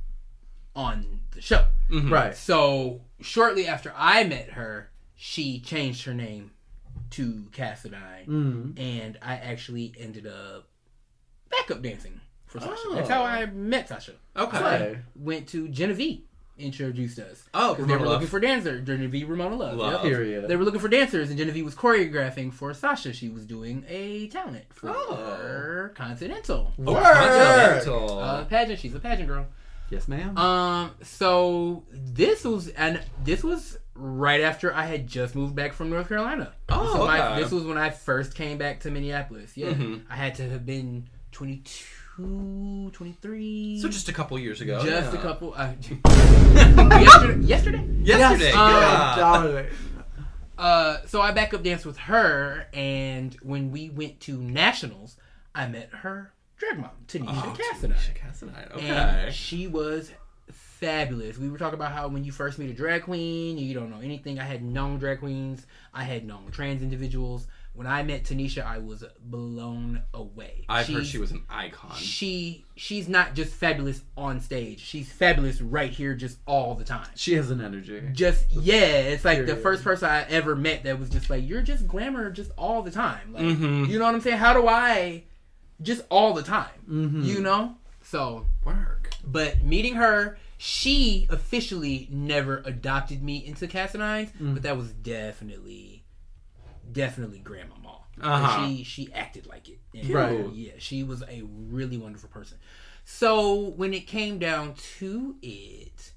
C: on the show.
B: Right.
C: So shortly after I met her, she changed her name to Cassadine, and I actually ended up backup dancing for Sasha. That's how I met Sasha.
A: Okay.
B: Play.
C: Went to Genevieve, introduced us.
A: Oh,
C: because they were
A: Ramona
C: looking for dancers. Genevieve Ramona Love.
A: Love.
C: Yep.
B: Period.
C: They were looking for dancers, and Genevieve was choreographing for Sasha. She was doing a talent for Continental.
A: Continental.
C: Pageant. She's a pageant girl.
B: Yes, ma'am.
C: So this was right after I had just moved back from North Carolina.
A: Oh, okay.
C: This was when I first came back to Minneapolis. Yeah. I had to have been 22, 23.
A: So just a couple years ago.
C: Just
A: yeah.
C: a couple. Yesterday.
A: Yesterday. yeah.
B: Darling.
C: So I backup danced with her, and when we went to nationals, I met her drag mom, Tanisha Cassadine.
A: Tanisha Cassadine. Okay.
C: And she was fabulous. We were talking about how when you first meet a drag queen, you don't know anything. I had known drag queens. I had known trans individuals. When I met Tanisha, I was blown away.
A: I've heard she was an icon.
C: She's not just fabulous on stage. She's fabulous right here just all the time.
B: She has an energy.
C: It's like the
B: Period.
C: first person I ever met that was just like, you're just glamour just all the time. Like, you know what I'm saying? How do I just all the time? You know? So,
A: Work.
C: but meeting her, she officially never adopted me into Cassadines, but that was definitely Grandmama. She acted like it. And
B: Right.
C: Yeah, she was a really wonderful person. So when it came down to it,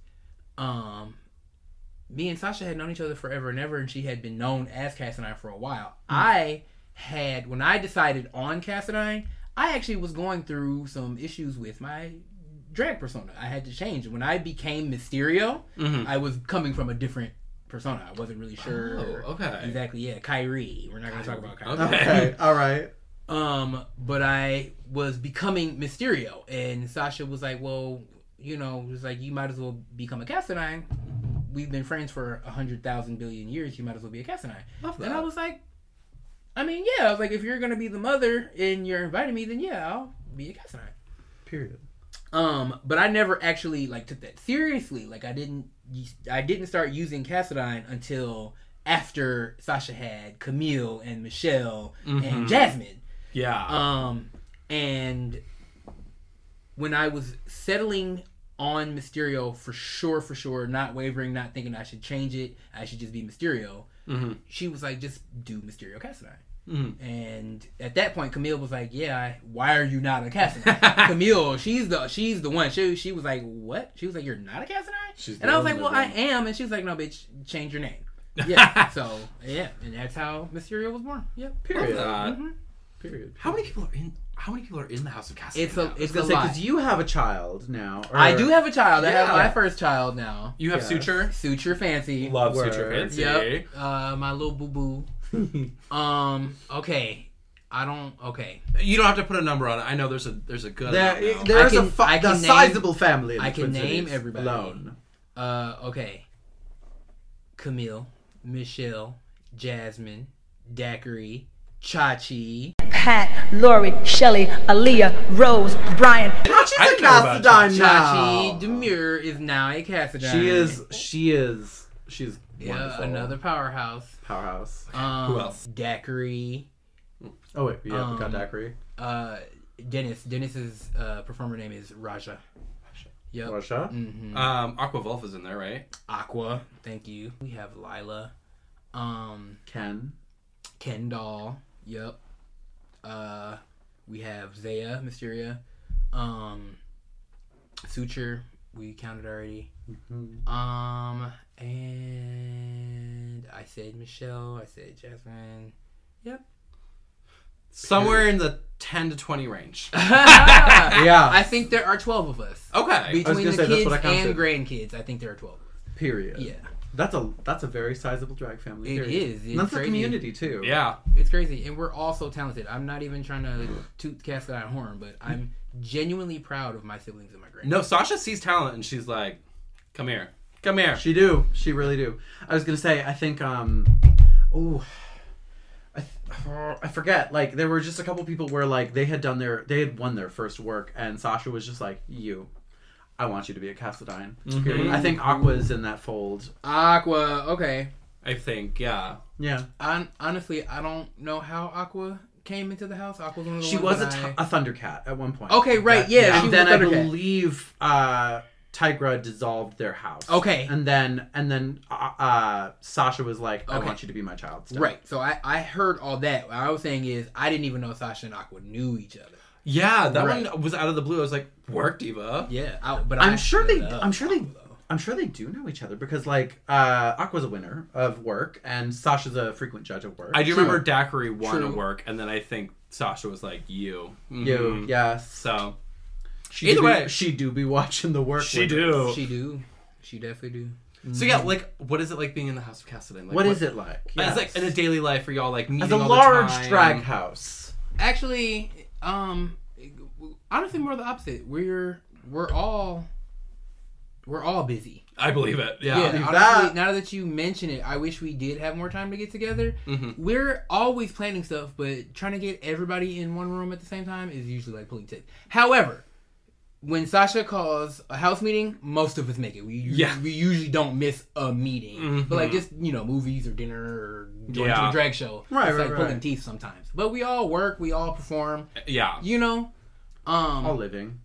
C: me and Sasha had known each other forever and ever, and she had been known as Cassadine for a while. When I decided on Cassadine, I actually was going through some issues with my drag persona. I had to change. When I became Mysterio, I was coming from a different persona. I wasn't really sure.
A: Oh, okay.
C: Exactly, yeah. Kyrie. We're not going to talk about Kyrie.
B: Okay. All right.
C: But I was becoming Mysterio, and Sasha was like, well, you was like, you might as well become a Cassadine. We've been friends for 100,000 billion years. You might as well be a Cassadine.
A: Love that.
C: And I was like, I mean, yeah. I was like, if you're going to be the mother and you're inviting me, then yeah, I'll be a Cassadine.
B: Period.
C: But I never actually took that seriously. Like I didn't start using Cassadine until after Sasha had Camille and Michelle and Jasmine.
A: Yeah.
C: And when I was settling on Mysterio for sure, not wavering, not thinking I should change it, I should just be Mysterio. She was like, just do Mysterio Cassadine. And at that point, Camille was like, "Yeah, why are you not a Cassadine?" Camille, she's the one. She was like, "What?" She was like, "You're not a Cassadine?" And I was like, "Well, I am." And she was like, "No, bitch, change your name." Yeah. So yeah, and that's how Mysterio was born. Yep.
B: Period. Period.
A: How many people are in the House of Cassadine?
C: It's a
A: now?
C: it's a
B: Because
C: lot.
B: you have a child now.
C: I do have a child. I have
B: Yeah.
C: my first child now.
A: You have
B: Yes.
A: Suture.
C: Suture Fancy.
A: Love
B: Word.
A: Suture Fancy.
C: Yep. My little boo boo. Okay. I don't. Okay.
A: You don't have to put a number on it. I know there's a good. amount now.
B: There's
C: I
B: a
C: can
B: sizable family. In
C: I
B: the
C: can
B: Twin
C: name
B: Cities
C: everybody.
B: alone.
C: Okay. Camille, Michelle, Jasmine, Daiquiri, Chachi.
F: Pat, Lori, Shelly, Aaliyah, Rose, Brian.
B: She's
A: I
B: a
A: didn't know about
B: Cassadine
C: Chachi
B: now.
C: Demure is now a Cassadine.
B: She's
C: Yeah,
B: wonderful.
C: another powerhouse.
B: Powerhouse.
A: Who else?
C: Daiquiri.
B: Oh wait, we got Daiquiri.
C: Dennis's performer name is Raja. Yep.
B: Russia.
A: Aqua Wolf is in there, right?
C: Aqua. Thank you. We have Lila.
B: Ken.
C: Kendall. Yep. We have Zaya Mysteria. Suture. We counted already. And I said Michelle. I said Jasmine. Yep.
A: Somewhere in the 10 to 20 range.
B: Yeah.
C: I think there are 12 of us.
A: Okay.
C: Between
B: gonna
C: the
B: say, that's
C: kids
B: what I
C: and
B: counted.
C: grandkids, I think there are 12 of us.
B: Period.
C: Yeah.
B: That's a very sizable drag family.
C: It
B: period.
C: is.
B: And
C: It's
B: that's the
C: crazy.
B: community too.
A: Yeah.
C: It's crazy. And we're all so talented. I'm not even trying to toot Cassadine horn, but I'm genuinely proud of my siblings and my grandkids.
A: No, Sasha sees talent and she's like, "Come here, come here."
B: She do. She really do. I was gonna say. I think. I forget. Like there were just a couple people where like they had won their first work, and Sasha was just like, I want you to be a Cassadine. Period. I think Aqua's in that fold.
C: Aqua. Okay.
A: I think, yeah.
B: Yeah.
C: Honestly, I don't know how Aqua came into the house. Aqua's one of the
B: She
C: ones
B: was
C: that
B: a Thundercat at one point.
C: Okay, right, yeah, she
B: And
C: was
B: then
C: a
B: I
C: Thundercat.
B: believe Tigra dissolved their house.
C: Okay.
B: And then Sasha was like, I
C: Okay.
B: want you to be my child. still.
C: Right. So I heard all that. What I was saying is I didn't even know Sasha and Aqua knew each other.
A: Yeah, that
C: Right.
A: one was out of the blue. I was like, "Work, diva."
C: Yeah. But
B: I'm sure they do know each other because like Aqua's a winner of work and Sasha's a frequent judge of work.
A: I do remember Daiquiri won
C: True.
A: a work, and then I think Sasha was like, "You."
B: You, yes.
A: So,
B: She
A: either
B: do
A: way.
B: be, she do be watching the work.
A: she
B: with
A: do.
B: us.
C: She do. She definitely do.
A: So yeah, like, what is it like being in the House of Cassadine? Like,
B: What is it like?
A: It's like in a daily life for y'all, like meeting
B: as a
A: all
B: large
A: the time.
B: drag house.
C: Actually, honestly, more the opposite. We're all busy.
A: I believe it. Yeah.
C: Yeah,
B: believe
C: honestly,
B: that.
C: now that you mention it, I wish we did have more time to get together.
A: Mm-hmm.
C: We're always planning stuff, but trying to get everybody in one room at the same time is usually like pulling teeth. However, when Sasha calls a house meeting, most of us make it. We usually don't miss a meeting.
A: Mm-hmm.
C: But like just, movies or dinner or going to a drag show.
B: Right,
C: it's
B: right,
C: like pulling
B: right.
C: teeth sometimes. But we all work, we all perform,
A: Yeah.
B: All living.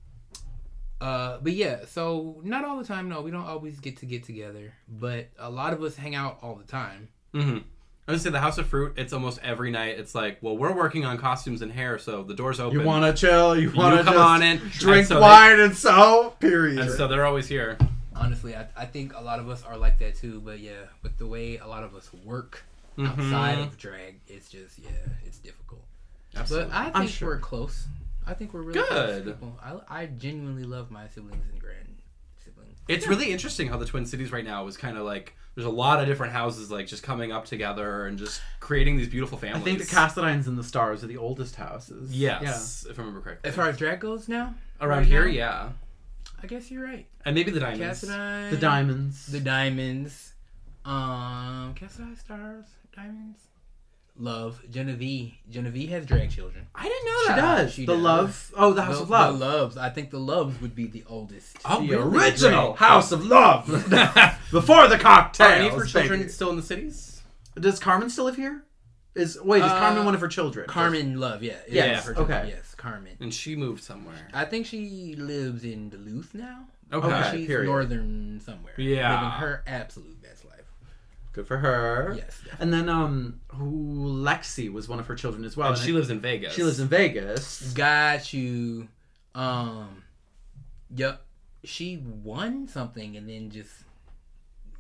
C: But yeah, so not all the time. No, we don't always get together, but a lot of us hang out all the time.
A: Mm-hmm. I would say the House of Fruit. It's almost every night. It's like, well, we're working on costumes and hair, so the door's open.
B: You want to chill? You want to
A: come on in,
B: drink
A: and so
B: wine and sew? Period.
A: and so they're always here.
C: Honestly, I think a lot of us are like that too. But yeah, with the way a lot of us work outside of drag, it's just it's difficult.
A: Absolutely.
C: But I
B: I'm
C: think
B: sure.
C: we're close. I think we're really
A: Good.
C: close people. I genuinely love my siblings and grand siblings.
A: It's really interesting how the Twin Cities right now is kind of like there's a lot of different houses like just coming up together and just creating these beautiful
B: I
A: families.
B: think the Cassadines and the Stars are the oldest houses.
A: Yes, if I remember correctly.
C: As far as drag goes now,
A: Around
C: right
A: here,
C: now,
A: yeah,
C: I guess you're right.
A: and maybe the Diamonds.
C: Cassadine,
B: The Diamonds.
C: The Diamonds. Cassadine, Stars, Diamonds. Love. Genevieve. Genevieve has drag children.
A: I didn't know
B: She
A: that.
B: does.
C: She
B: the
C: does.
B: Love. Oh, the House of Love.
C: The Loves. I think the Loves would be the oldest.
A: Oh,
B: The
A: really?
B: original
A: Great.
B: House of Love. Before the cocktails.
A: Are any of her children
B: baby.
A: still in the cities?
B: Does Carmen still live here? Is Carmen one of her children?
C: Carmen Love, yeah.
B: Yes,
C: her children.
B: okay.
C: Yes, Carmen.
A: And she moved somewhere.
C: I think she lives in Duluth now.
A: Okay.
B: Okay.
C: She's
B: period.
C: northern somewhere.
A: Yeah.
C: Living her absolute best life.
B: Good for her.
C: Yes, definitely.
B: And then Lexi was one of her children as well.
A: And she lives in Vegas.
B: She lives in Vegas.
C: Got you. Yep. She won something and then just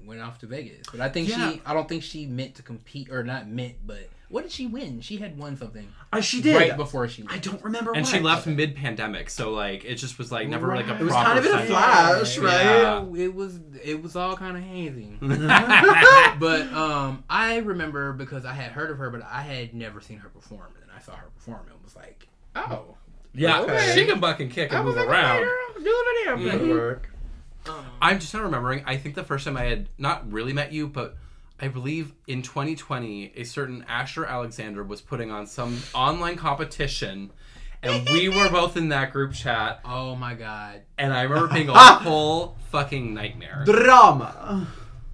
C: went off to Vegas. But I think I don't think she meant to compete, or not meant, but what did she win? She had won something.
B: She did.
C: Right before she went.
B: I don't remember
A: And
B: what.
A: she left mid-pandemic, so like it just was like never like a proper.
B: It was kind of in a
A: sense.
B: flash, right?
A: Yeah.
C: It was all kind of hazy. But I remember because I had heard of her, but I had never seen her perform. And I saw her perform and was like, oh.
A: Yeah,
B: Okay.
A: she can buck and kick and move around.
C: Do the damn
B: Good
C: thing.
B: work.
A: I'm just not remembering. I think the first time I had not really met you, but I believe in 2020, a certain Asher Alexander was putting on some online competition, and we were both in that group chat.
C: Oh my god.
A: And I remember being a whole fucking nightmare.
B: Drama.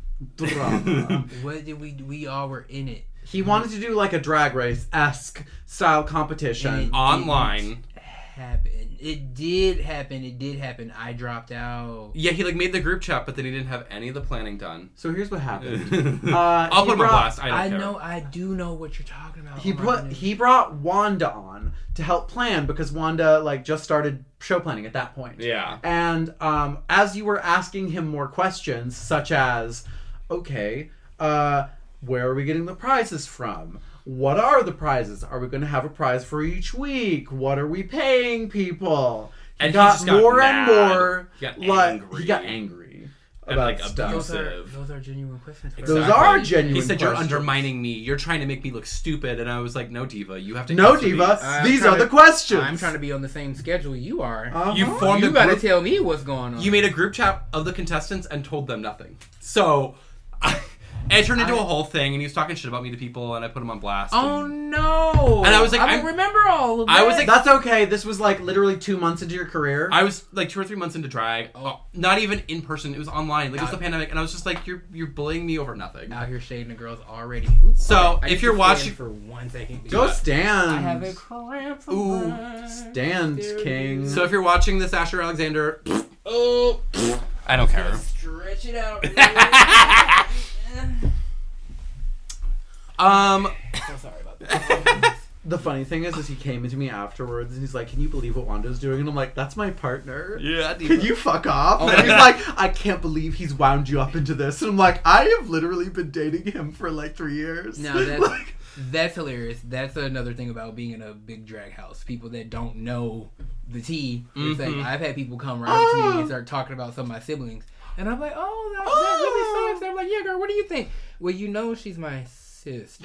C: What did we all were in it.
B: He wanted to do like a Drag Race-esque style competition.
A: Online.
C: It did happen. I dropped out.
A: Yeah, he like made the group chat, but then he didn't have any of the planning done.
B: So here's what happened.
A: I'll put him on blast. I
C: I
A: don't care.
C: I do know what you're talking about.
B: He brought Wanda on to help plan because Wanda like just started show planning at that point.
A: Yeah.
B: And as you were asking him more questions, such as, okay, where are we getting the prizes from? What are the prizes? Are we going to have a prize for each week? What are we paying people? He
A: And he
B: got
A: just got
B: more
A: mad.
B: and more.
A: He got
B: like
A: angry.
B: he got angry
A: And,
B: about
A: like,
B: stuff.
A: abusive.
C: Those are genuine questions.
B: Those are genuine.
A: He said, "You're
B: questions.
A: undermining me. You're trying to make me look stupid." And I was like, "No, Diva. You have to
B: No,
A: answer
B: Diva.
A: these."
B: These are the questions.
C: I'm trying to be on the same schedule you are.
A: You formed
C: You
A: a
C: gotta
A: group.
C: tell me what's going on.
A: You made a group chat of the contestants and told them nothing. So, it turned into a whole thing, and he was talking shit about me to people, and I put him on blast.
C: Oh no!
A: And I was like,
C: I don't remember all of that.
A: I was like,
B: That's okay. This was like literally 2 months into your career.
A: I was like 2 or 3 months into drag. Not even in person. It was online. Like it was the pandemic, and I was just like, "You're bullying me over nothing."
C: out here shading the girls already.
A: So,
C: I
A: if
C: need
A: you're
C: to
A: watching-
C: stand for 1 second.
B: Go stand.
C: I have a cramp for
A: Ooh.
C: one.
B: Stand, King.
A: So if you're watching this, Asher Alexander,
C: Oh,
A: I don't care.
C: stretch it out. So sorry about that.
B: The funny thing is he came into me afterwards and he's like, "Can you believe what Wanda's doing?" And I'm like, "That's my partner.
A: Yeah,
B: Can you fuck off?" And he's like, "I can't believe he's wound you up into this." And I'm like, "I have literally been dating him for like 3 years."
C: No, that's
B: Like,
C: that's hilarious. That's another thing about being in a big drag house. People that don't know the tea. It's like I've had people come right up to me and start talking about some of my siblings, and I'm like, "Oh, that really sucks." I'm like, "Yeah, girl, what do you think?" Well, you know, she's my sister.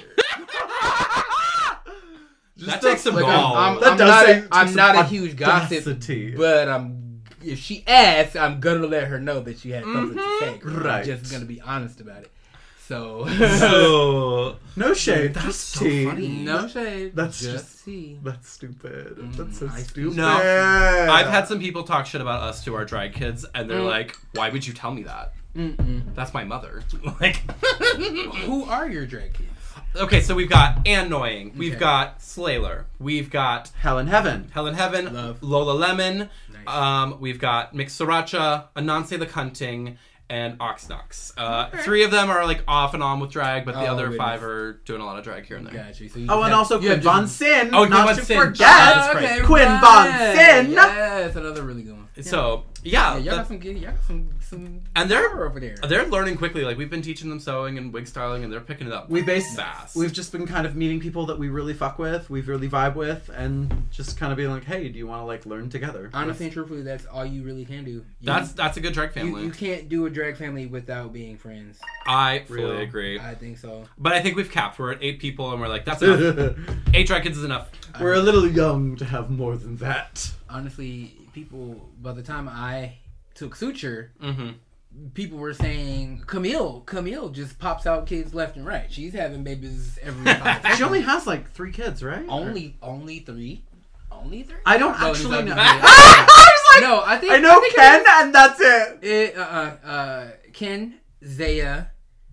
A: That takes some
C: Like,
A: balls.
C: I'm not a huge gossip,
B: audacity.
C: but if she asks, I'm gonna let her know that she had something to say. Girl.
B: Right.
C: I'm just gonna be honest about it. So,
A: So,
B: no shade.
A: That's
B: just
A: so
B: tea.
A: funny.
C: no shade.
B: That's
C: just tea.
B: That's stupid. That's so
C: I see.
B: stupid.
A: No, I've had some people talk shit about us to our drag kids, and they're like, "Why would you tell me that? That's my mother." Like,
C: Who are your drag kids?
A: okay, so we've got Ann Noying, we've
C: Okay.
A: got Slayer, we've got
B: Hell in Heaven.
A: Helen Heaven,
C: Love.
A: Lola Lemon,
C: Nice.
A: we've got Mix Sriracha, Anansi the Cunting, and Oxnux. 3 of them are like off and on with drag, but the
C: Oh,
A: other
C: goodness.
A: 5 are doing a lot of drag here and there.
C: Gotcha. So you
B: Oh,
C: just
B: and
C: have-
B: also
C: you
B: Quinn
C: have
B: Von
C: just-
B: Sin.
A: Oh, Quinn
B: not
A: Von
B: to
A: Sin.
B: forget.
A: That's right.
C: Okay,
B: Quinn
C: right.
B: Von Sin.
C: Yeah, that's another really good one.
A: So
C: Yeah,
A: yeah,
C: y'all got some good. Y'all got some.
A: and they're
C: power over there.
A: they're learning quickly. Like we've been teaching them sewing and wig styling, and they're picking it up.
B: We've just been kind of meeting people that we really fuck with, we really vibe with, and just kind of being like, "Hey, do you want to like learn together?"
C: Honestly and truthfully, that's all you really can do.
A: That's a good drag
C: You,
A: family.
C: you can't do a drag family without being friends.
A: I fully
B: Real.
A: agree.
C: I think so.
A: But I think we've capped. We're at 8 people, and we're like, that's enough. 8 drag kids is enough.
B: We're a little young to have more than that.
C: Honestly, people. By the time I took suture,
A: Mm-hmm.
C: people were saying Camille just pops out kids left and right. She's having babies every 5
B: She only has like 3 kids, right?
C: only 3. Only 3.
B: I don't
C: No,
B: actually
C: it's
B: know.
C: not-
B: I was like,
C: No, I think
B: I know
C: think
B: Ken, and that's it.
C: Ken, Zaya,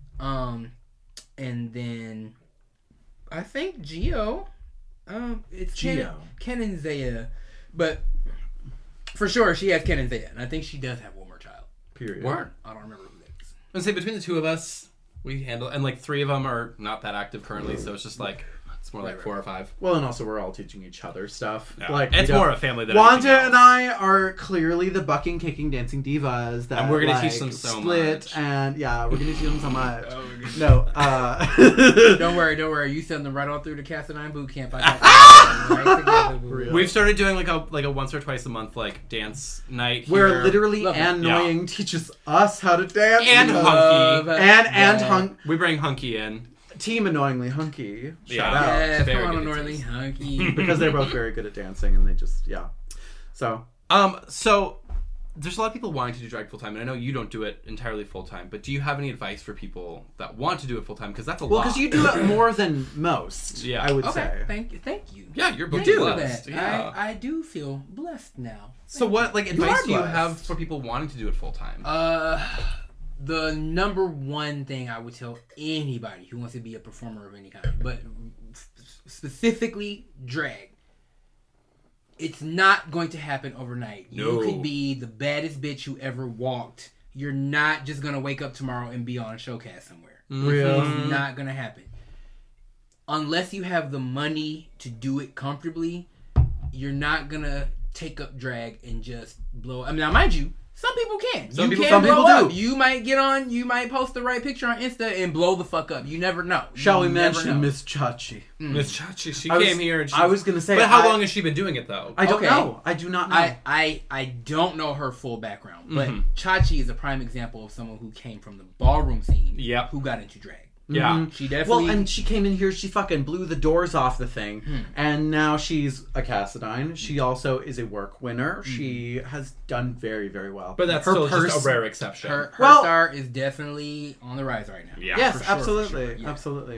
C: and then I think Gio. It's
B: Gio.
C: Ken and Zaya, but for sure she has Ken and Zaya, and I think she does have one more child.
B: Period.
A: Word.
C: I don't remember who that is.
A: I'd say between the 2 of us, we handle, and like 3 of them are not that active currently, so it's just like, it's It's more like 4 or 5.
B: Well, and also we're all teaching each other stuff.
A: Yeah.
B: Like
A: It's more a family than
B: Wanda
A: anything else.
B: and I are clearly the bucking, kicking, dancing divas that
A: And we're gonna
B: like,
A: teach them so
B: split
A: much.
B: And yeah, we're gonna teach them so much.
C: Oh, we're gonna-
B: No,
C: Don't worry. You send them right on through the Cassadine boot camp. I got them right together, boo.
B: Real.
A: We've started doing like a once or twice a month like dance night here.
B: where literally
C: Love it.
B: Annoying teaches us how to dance.
A: And
B: because-
A: Hunky.
B: and
C: that.
B: Hunk
A: We bring Hunky in.
B: Team Annoyingly Hunky. Shout
A: Yeah.
B: out.
C: Yeah,
A: Very
C: come on,
A: good
C: Norley,
A: teams.
C: hunky.
B: Because they're both very good at dancing and they just
A: So there's a lot of people wanting to do drag full time, and I know you don't do it entirely full time. But do you have any advice for people that want to do it full time? Because that's a
B: Well,
A: lot.
B: because you do it more than most.
A: Yeah.
B: I would
C: Okay,
B: say.
C: thank you.
A: Yeah, you're booked
C: Thank you for
A: blessed.
C: that.
A: Yeah.
C: I do feel blessed now.
A: So what like advice
B: are
A: do you
B: blessed.
A: have for people wanting to do it full time?
C: The number one thing I would tell anybody who wants to be a performer of any kind, but specifically drag, it's not going to happen overnight.
A: No.
C: You could be the baddest bitch who ever walked. You're not just going to wake up tomorrow and be on a showcast somewhere.
B: Real.
C: It's not going to happen. Unless you have the money to do it comfortably, you're not going to take up drag and just blow. I mean, now mind you, some people can.
A: Some people
C: blow up.
B: do.
C: You might post the right picture on Insta and blow the fuck up. You never know.
B: Shall we
C: You never
B: mention
C: know.
B: Miss Chachi?
A: Miss Chachi, she
B: I was-
A: came here and she
B: I was gonna say,
A: But how
B: I-
A: long has she been doing it though?
B: I don't
C: Okay.
B: know. I do not know.
C: I don't know her full background, but
A: Mhm.
C: Chachi is a prime example of someone who came from the ballroom scene.
A: Yep.
C: Who got into drag.
A: Yeah.
C: She definitely.
B: Well, and she came in here, she fucking blew the doors off the thing. And now she's a Cassadine. She also is a work winner. She has done very, very well.
A: But that's
B: her
A: still
B: pers-
A: just a rare exception.
C: her
B: Well-
C: star is definitely on the rise right now.
A: Yeah.
B: Yes,
C: For sure,
B: absolutely.
C: for sure, yeah.
B: Absolutely.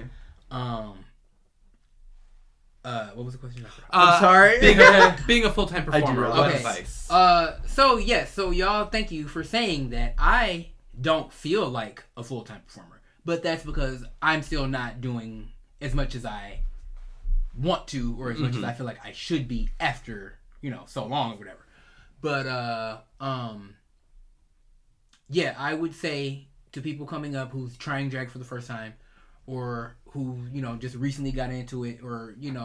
C: What was the question?
B: I'm sorry.
A: Being a full time performer.
B: realize.
A: What
C: Okay.
A: advice?
C: So y'all, thank you for saying that. I don't feel like a full-time performer, but that's because I'm still not doing as much as I want to, or as much as I feel like I should be after, so long or whatever. But, yeah, I would say to people coming up who's trying drag for the first time, or who, just recently got into it, or, you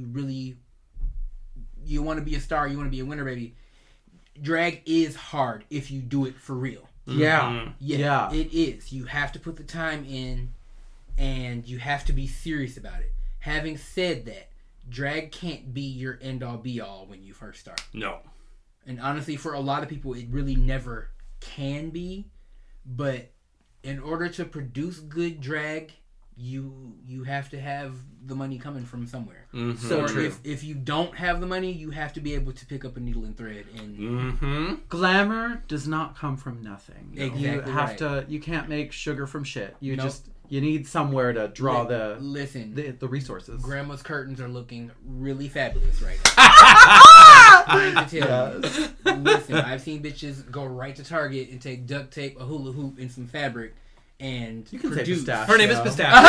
C: want to be a star, you want to be a winner, baby. Drag is hard if you do it for real.
B: Yeah.
C: Yeah, it is. You have to put the time in, and you have to be serious about it. Having said that, drag can't be your end-all be-all when you first start.
A: No.
C: And honestly, for a lot of people, it really never can be. But in order to produce good drag, you have to have the money coming from somewhere. So if you don't have the money, you have to be able to pick up a needle and thread. And
B: Glamour does not come from nothing.
C: Exactly
B: You have
C: right.
B: to. You can't make sugar from shit. You
C: Nope.
B: you need somewhere to draw the resources.
C: Grandma's curtains are looking really fabulous right now. I'm trying to tell you. Listen, I've seen bitches go right to Target and take duct tape, a hula hoop, and some fabric, and
B: You can say
C: produce.
B: pistachio.
A: Her name is Pistachio.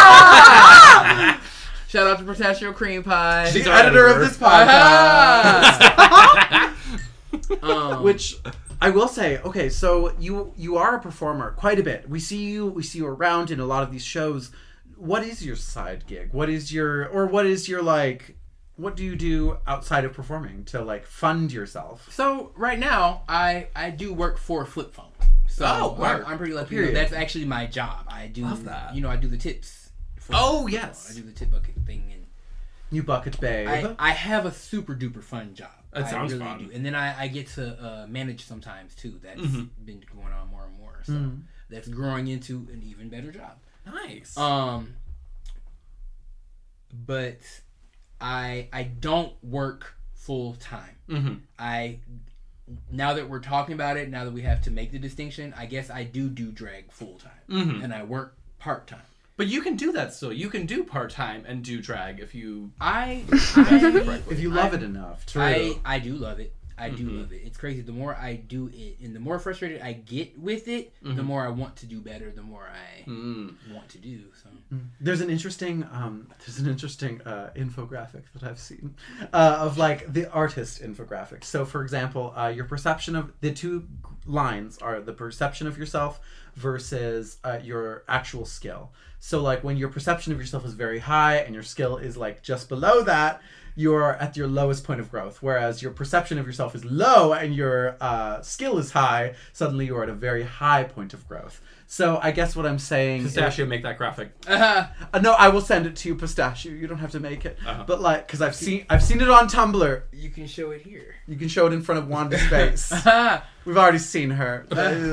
C: Shout out to Pistachio Cream Pie.
B: She's
A: our
B: editor of
A: editor.
B: this podcast.
C: Um,
B: Which I will say, okay, so you are a performer quite a bit. We see you around in a lot of these shows. What is your side gig? What do you do outside of performing to like fund yourself?
C: So right now, I do work for Flip Phone. So
A: Oh, word.
C: I'm pretty lucky.
B: Period.
C: That's actually my job. I do
A: Love that.
C: I do the tips. For
A: Oh,
C: Flip
A: yes.
C: Phone. I do the tip bucket thing, and
B: You bucket babe.
C: I have a super duper fun job.
A: That sounds
C: I really
A: fun.
C: do. And then I get to manage sometimes too. That's been going on more and more. So that's growing into an even better job.
A: Nice.
C: But I don't work full time. Now that we're talking about it, now that we have to make the distinction, I guess I do drag full time, and I work part time.
A: But you can do that still. You can do part-time and do drag if you...
B: if you love it enough. True.
C: I do love it. I do love it. It's crazy. The more I do it, and the more frustrated I get with it, the more I want to do better. The more I want to do. So
B: There's an interesting infographic that I've seen of like the artist infographic. So, for example, your perception of the two lines are the perception of yourself versus your actual skill. So like when your perception of yourself is very high and your skill is like just below that, you're at your lowest point of growth. Whereas your perception of yourself is low and your skill is high, suddenly you're at a very high point of growth. So I guess what I'm saying
A: Pistachio, make that graphic.
B: no, I will send it to you, Pistachio. You don't have to make it. But like, because I've seen it on Tumblr.
C: You can show it here.
B: You can show it in front of Wanda's face. We've already seen her.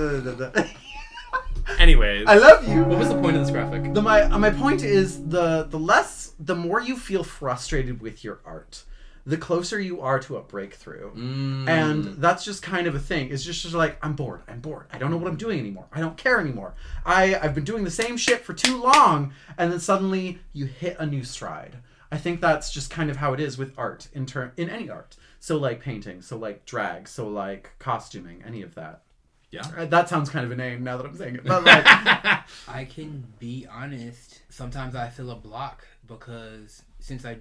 A: Anyways,
B: I love you.
A: What was the point of this graphic?
B: My point is the more you feel frustrated with your art, the closer you are to a breakthrough. And that's just kind of a thing. It's just like, I'm bored. I don't know what I'm doing anymore. I don't care anymore. I've been doing the same shit for too long. And then suddenly you hit a new stride. I think that's just kind of how it is with art in any art. So like painting, so like drag, so like costuming, any of that.
A: Yeah.
B: That sounds kind of a name now that I'm saying it. But like,
C: I can be honest. Sometimes I feel a block because since I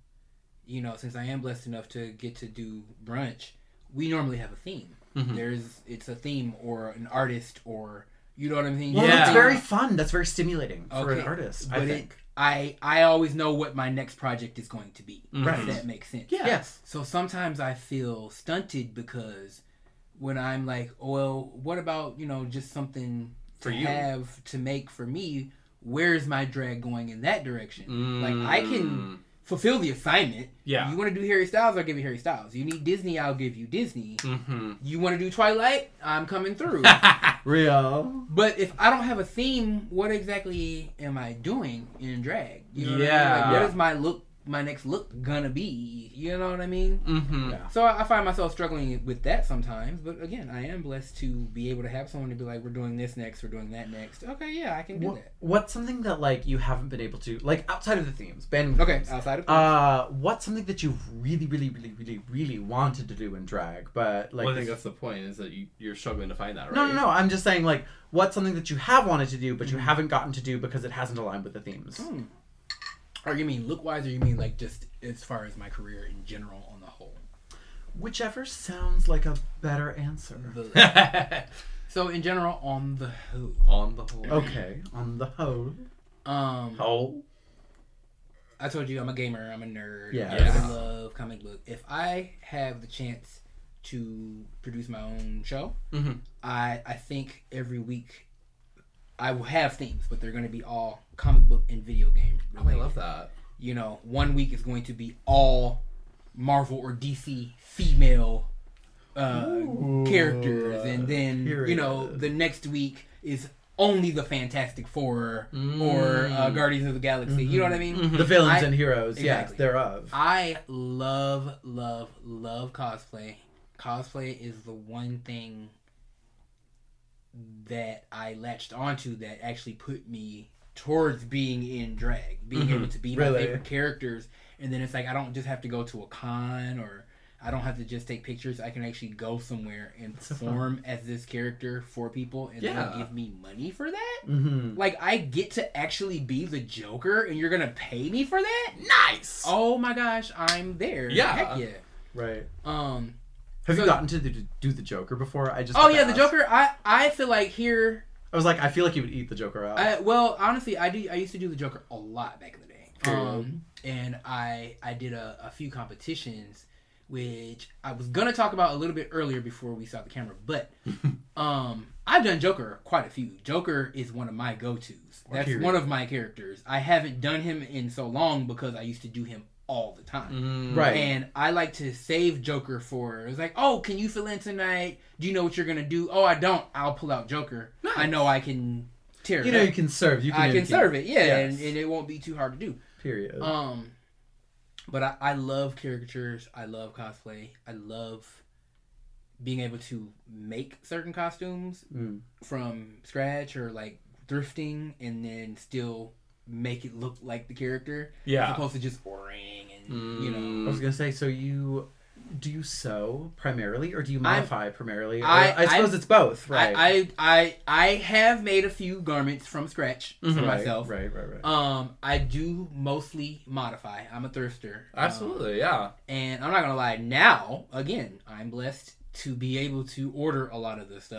C: am blessed enough to get to do brunch, we normally have a theme. It's a theme or an artist or, you know what I mean?
B: well, that's very fun. That's very stimulating for an artist,
C: but
B: I think.
C: I always know what my next project is going to be.
B: Right.
C: If that makes sense.
B: Yeah. Yes.
C: So sometimes I feel stunted because when I'm like, well, what about, just something
A: For
C: to
A: you.
C: have to make for me? Where's my drag going in that direction? Like, I can fulfill the assignment.
A: Yeah.
C: You want to do Harry Styles, I'll give you Harry Styles. You need Disney, I'll give you Disney. You want to do Twilight, I'm coming through.
B: Real.
C: But if I don't have a theme, what exactly am I doing in drag? You know what I mean?
A: Yeah.
C: Like, what is my next look gonna be? You know what I mean?
B: Yeah.
C: So I find myself struggling with that sometimes. But again, I am blessed to be able to have someone to be like, we're doing this next, we're doing that next. Okay, yeah, I can do that.
B: What's something that like you haven't been able to, like outside of the themes, banning the themes,
C: outside of
B: what's something that you've really, really, really, really, really wanted to do in drag, but like
A: Well, I think that's the point, is that you're struggling to find that, right?
B: no. I'm just saying, like, what's something that you have wanted to do, but you haven't gotten to do because it hasn't aligned with the themes.
C: Or you mean look-wise, or you mean like just as far as my career in general on the whole?
B: Whichever sounds like a better answer.
C: So in general, on the whole.
A: On the whole.
B: Okay, on the whole.
A: Whole?
C: I told you I'm a gamer, I'm a nerd.
B: Yeah.
C: I love comic book. If I have the chance to produce my own show, I think every week I will have themes, but they're going to be all comic book and video game related.
A: I love that.
C: 1 week is going to be all Marvel or DC female characters, and then the next week is only the Fantastic Four or Guardians of the Galaxy. You know what I mean?
B: The villains and heroes,
C: exactly.
B: yes, thereof.
C: I love cosplay. Cosplay is the one thing that I latched onto that actually put me towards being in drag, being able to be my favorite characters. And then it's like, I don't just have to go to a con, or I don't have to just take pictures. I can actually go somewhere and perform as this character for people, and they'll give me money for that. Like, I get to actually be the Joker, and you're gonna pay me for that?
A: Nice!
C: Oh my gosh, I'm there.
A: Yeah.
C: Heck yeah.
B: Right.
C: Have
B: you gotten to do the Joker before?
C: The Joker. I feel like here.
B: I was like, I feel like you would eat the Joker out.
C: Well, honestly, I used to do the Joker a lot back in the day. And I did a few competitions, which I was gonna talk about a little bit earlier before we saw the camera. But I've done Joker quite a few. Joker is one of my go-tos. That's one of my characters. I haven't done him in so long because I used to do him all the time.
B: Right.
C: And I like to save Joker for, it's like, oh, can you fill in tonight? Do you know what you're going to do? Oh, I don't. I'll pull out Joker. Nice. I know I can tear it up.
B: You can serve.
C: I can serve it, yeah. Yes. And it won't be too hard to do.
B: Period.
C: But I love caricatures. I love cosplay. I love being able to make certain costumes from scratch, or like thrifting, and then still make it look like the character, as opposed to just ordering and
B: I was gonna say, so do you sew primarily, or do you modify primarily? I suppose it's both, right?
C: I have made a few garments from scratch for myself.
B: Right.
C: I do mostly modify. I'm a thrifter.
A: Absolutely, yeah.
C: And I'm not gonna lie. Now, again, I'm blessed to be able to order a lot of the stuff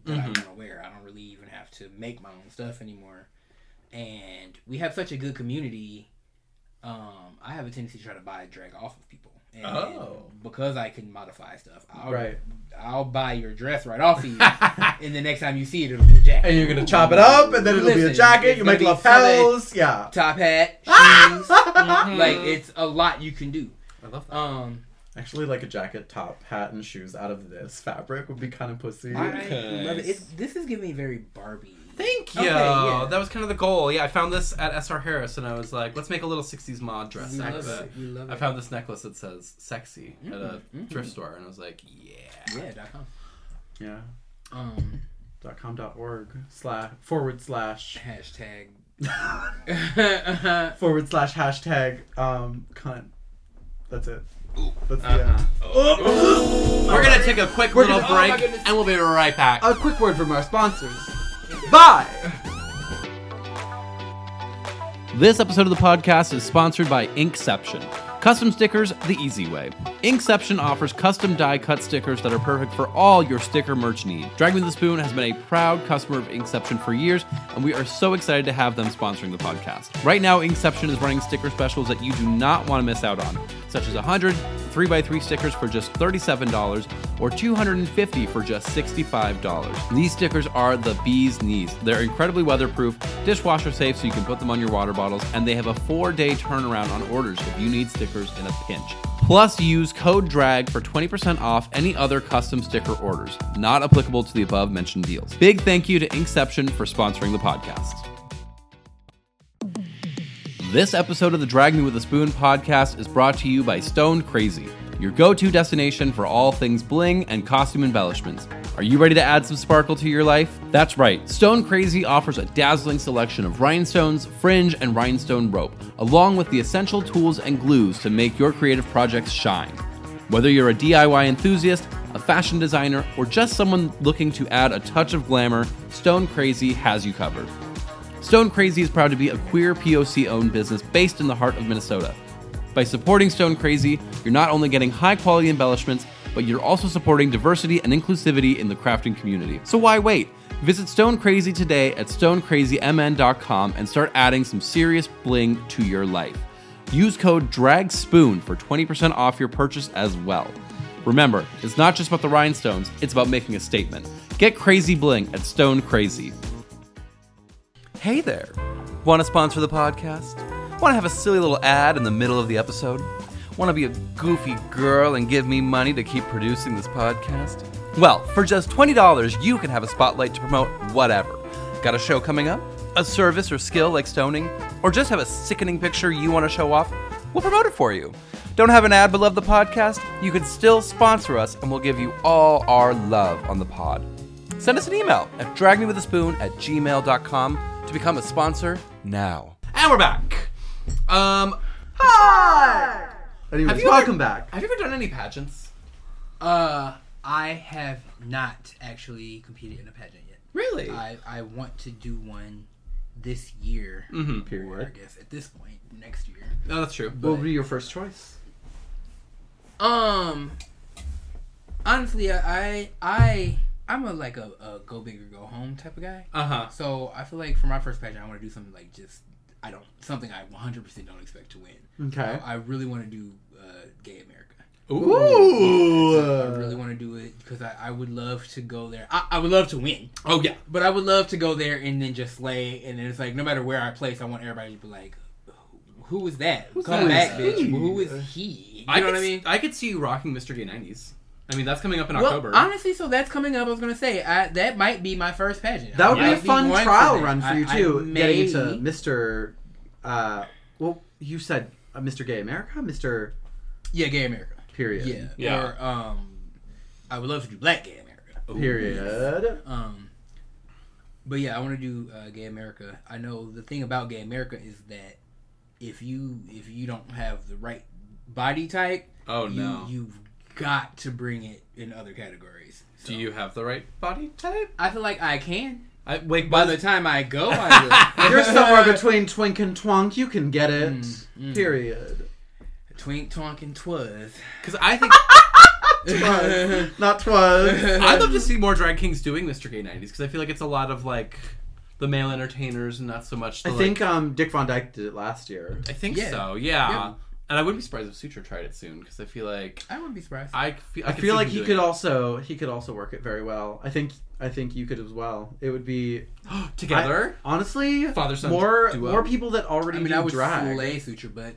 C: that I want to wear. I don't really even have to make my own stuff anymore. And we have such a good community. I have a tendency to try to buy drag off of people. And because I can modify stuff, I'll buy your dress right off of you, and the next time you see it, it'll be a jacket.
B: And you're gonna chop it up, and then it'll be a jacket. You make lapels,
C: top hat, shoes. Like it's a lot you can do.
A: I love that.
B: Actually, like a jacket, top, hat, and shoes out of this fabric would be kind of pussy.
C: I love it. This is giving me very Barbie.
A: Thank you.
C: Okay, yeah.
A: That was kind of the goal. Yeah, I found this at SR Harris, and I was like, let's make a little 60s mod dress
C: We
A: out
C: love
A: of it.
C: it. We love
A: I
C: it.
A: found this necklace that says "sexy" at a thrift store, and I was like, yeah.
C: Yeah.com.
B: Yeah. .com.org /
C: Hashtag.
B: / cunt. That's it. That's the end.
A: We're gonna take a quick little
C: oh my
A: break,
C: goodness.
A: and we'll be right back.
B: A quick word from our sponsors. Bye!
D: This episode of the podcast is sponsored by Inkception. Custom stickers the easy way. Inkception offers custom die-cut stickers that are perfect for all your sticker merch needs. Drag Me the Spoon has been a proud customer of Inkception for years, and we are so excited to have them sponsoring the podcast. Right now, Inkception is running sticker specials that you do not want to miss out on, such as 100 3x3 stickers for just $37 or 250 for just $65. These stickers are the bee's knees. They're incredibly weatherproof, dishwasher safe so you can put them on your water bottles, and they have a 4-day turnaround on orders if you need stickers in a pinch. Plus, use code DRAG for 20% off any other custom sticker orders, not applicable to the above mentioned deals. Big thank you to Inkception for sponsoring the podcast. This episode of the Drag Me With a Spoon podcast is brought to you by Stone Crazy, your go-to destination for all things bling and costume embellishments. Are you ready to add some sparkle to your life? That's right, Stone Crazy offers a dazzling selection of rhinestones, fringe, and rhinestone rope, along with the essential tools and glues to make your creative projects shine. Whether you're a DIY enthusiast, a fashion designer, or just someone looking to add a touch of glamour, Stone Crazy has you covered. Stone Crazy is proud to be a queer POC-owned business based in the heart of Minnesota. By supporting Stone Crazy, you're not only getting high-quality embellishments, but you're also supporting diversity and inclusivity in the crafting community. So why wait? Visit Stone Crazy today at stonecrazymn.com and start adding some serious bling to your life. Use code DRAGSPOON for 20% off your purchase as well. Remember, it's not just about the rhinestones, it's about making a statement. Get crazy bling at Stone Crazy. Hey there. Want to sponsor the podcast? Want to have a silly little ad in the middle of the episode? Want to be a goofy girl and give me money to keep producing this podcast? Well, for just $20, you can have a spotlight to promote whatever. Got a show coming up? A service or skill like stoning? Or just have a sickening picture you want to show off? We'll promote it for you. Don't have an ad but love the podcast? You can still sponsor us and we'll give you all our love on the pod. Send us an email at dragmewithaspoon@gmail.com to become a sponsor now.
A: And we're back.
B: Hi! Anyways, welcome back.
A: Have you ever done any pageants?
C: I have not actually competed in a pageant yet.
A: Really?
C: I want to do one this year.
B: Period.
C: Or I guess at this point, next year.
A: No, that's true.
B: What would be your first choice?
C: Honestly, I'm a go big or go home type of guy.
A: Uh-huh.
C: So I feel like for my first pageant, I want to do something like something I 100% don't expect to win.
B: Okay.
C: I really want to do Gay America.
B: Ooh.
C: I really want to do it because I would love to go there. I would love to win.
A: Oh, yeah.
C: But I would love to go there and then just slay. And then it's like, no matter where I place, I want everybody to be like, who was that? Come back, bitch.
B: he?
C: Who is he? You know what I mean?
A: I could see you rocking Mr. Gay 90s. I mean, that's coming up in
C: Well,
A: October.
C: honestly, so that's coming up. I was going to say, that might be my first pageant.
B: That would be
C: I
B: a
C: might
B: fun
C: one
B: trial
C: that.
B: run for you,
C: I
B: too.
C: may-
B: Getting into Mr. Well, you said Mr. Gay America? Mr.
C: Yeah, Gay America.
B: Period.
C: Yeah.
A: Yeah.
C: Or, I would love to do Black Gay America.
B: Period.
C: But yeah, I want to do Gay America. I know the thing about Gay America is that if you don't have the right body type,
A: Oh, no.
C: you've got to bring it in other categories. So,
A: Do you have the right body type?
C: I feel like I can.
A: Wait,
C: By the time I go, I will.
B: You're somewhere between twink and twunk. You can get it. Period.
C: Twink, twonk, and twas.
A: Because I think...
B: Not twas.
A: I'd love to see more drag kings doing Mr. Gay 90s because I feel like it's a lot of like the male entertainers and not so much the,
B: I think Dick Von Dyke did it last year.
A: I think
C: Yeah.
A: so, yeah.
C: Yeah.
A: And I wouldn't be surprised if Suture tried it soon because I feel like
C: I wouldn't be surprised.
A: I
B: I
A: could
B: feel
A: see
B: like
A: him
B: he
A: doing
B: could
A: it.
B: also work it very well. I think you could as well. It would be
A: Together.
B: honestly
A: Father-son
B: more
A: duo.
B: people that already
C: I mean,
B: do
C: I would
B: drag.
C: slay Suture, but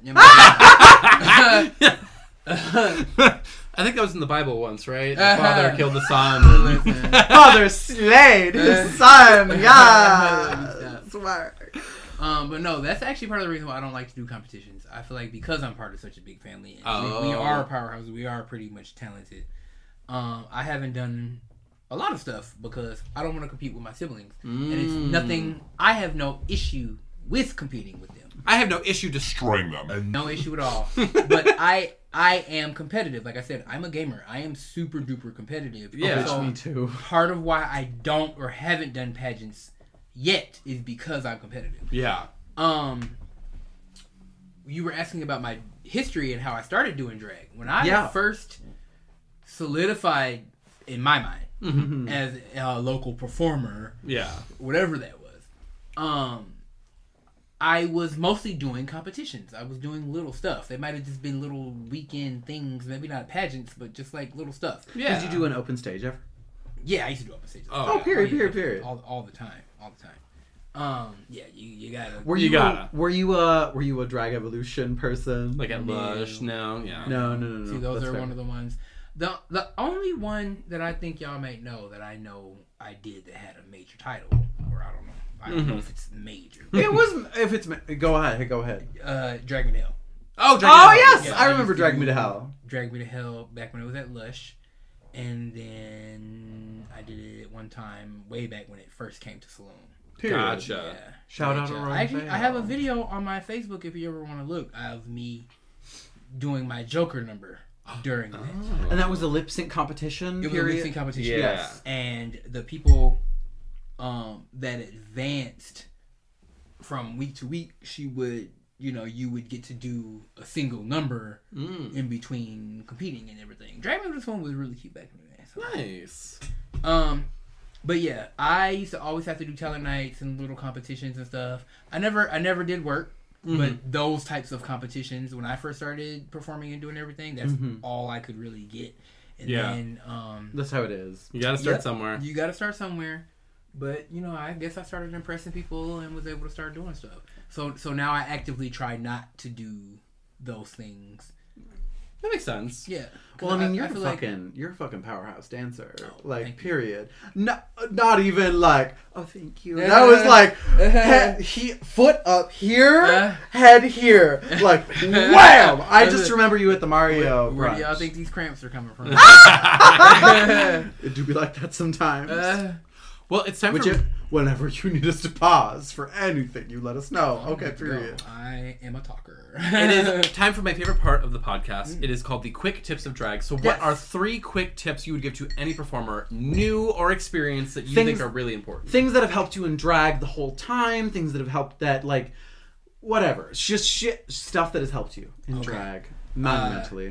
A: I think that was in the Bible once, right? The father killed the son.
C: Listen.
B: Father slayed his son. Yeah. Smart.
C: But no, that's actually part of the reason why I don't like to do competitions. I feel like because I'm part of such a big family, and we are a powerhouse. We are pretty much talented. I haven't done a lot of stuff because I don't want to compete with my siblings, and it's nothing. I have no issue with competing with them.
A: I have no issue destroying them.
C: No issue at all. But I am competitive. Like I said, I'm a gamer. I am super duper competitive.
A: Yeah.
C: So
B: Me too.
C: part of why I don't or haven't done pageants yet is because I'm competitive.
A: Yeah.
C: You were asking about my history and how I started doing drag. When I first solidified in my mind as a local performer,
A: Yeah.
C: whatever that was, I was mostly doing competitions. I was doing little stuff. They might have just been little weekend things, maybe not pageants, but just like little stuff.
A: Yeah.
B: Did you do an open stage ever?
C: Yeah, I used to do open stages.
A: Oh,
B: period.
C: All the time. Yeah, you gotta.
B: Were
A: You gotta.
B: Were you a Drag Evolution person?
A: Like at
C: No.
A: Lush? No. Yeah.
B: No.
C: See, those
B: That's
C: are
B: fair.
C: one of the ones. The only one that I think y'all may know that I know I did that had a major title, or I don't know. I don't know if it's major.
B: It was. If it's go ahead.
C: Drag Me to Hell.
A: Oh,
B: Oh yes,
C: Yeah,
B: I
C: I
B: remember
C: used to
B: Drag Me
C: do-
B: to Hell.
C: Drag Me to Hell back when it was at Lush, and then I did it one time way back when it first came to Saloon.
B: Period.
A: Gotcha.
C: Yeah.
B: Shout out
C: Gotcha.
B: Aurora
C: I have a
B: Vale.
C: video on my Facebook if you ever want to look of me doing my Joker number during that.
B: And that was a lip sync competition.
C: It was a
B: period?
C: lip sync competition.
A: Yeah.
B: Yes.
C: And the people that advanced from week to week, you would get to do a single number in between competing and everything. Drag Me to this one was really cute back in the day. So.
A: Nice.
C: But yeah, I used to always have to do talent nights and little competitions and stuff. I never did work, but those types of competitions, when I first started performing and doing everything, that's all I could really get. And
A: Yeah.
C: then
B: That's how it is.
A: You gotta start
C: Yep.
A: somewhere.
C: you got to start somewhere. But I guess I started impressing people and was able to start doing stuff. So now I actively try not to do those things.
A: That makes sense.
C: Yeah.
B: Well, I mean, you're
C: feel
B: a fucking powerhouse dancer.
C: thank
B: Like,
C: you.
B: period. Not even like, oh, thank you. That was like, foot up here, head here. Like, wham! I just remember you at the Mario
C: Where do
B: brunch.
C: y'all think these cramps are coming from?
B: It do be like that sometimes.
A: Well, it's time
B: Which
A: for...
B: whenever you need us to pause for anything, you let us know. Okay, period.
C: No, I am a talker.
A: It is time for my favorite part of the podcast. It is called the Quick Tips of Drag. So what
B: Yes.
A: are 3 quick tips you would give to any performer, new or experienced, that you
B: Things-
A: think are really important?
B: Things that have helped you in drag the whole time. Things that have helped that, like, whatever. It's just stuff that has helped you in drag. Mentally.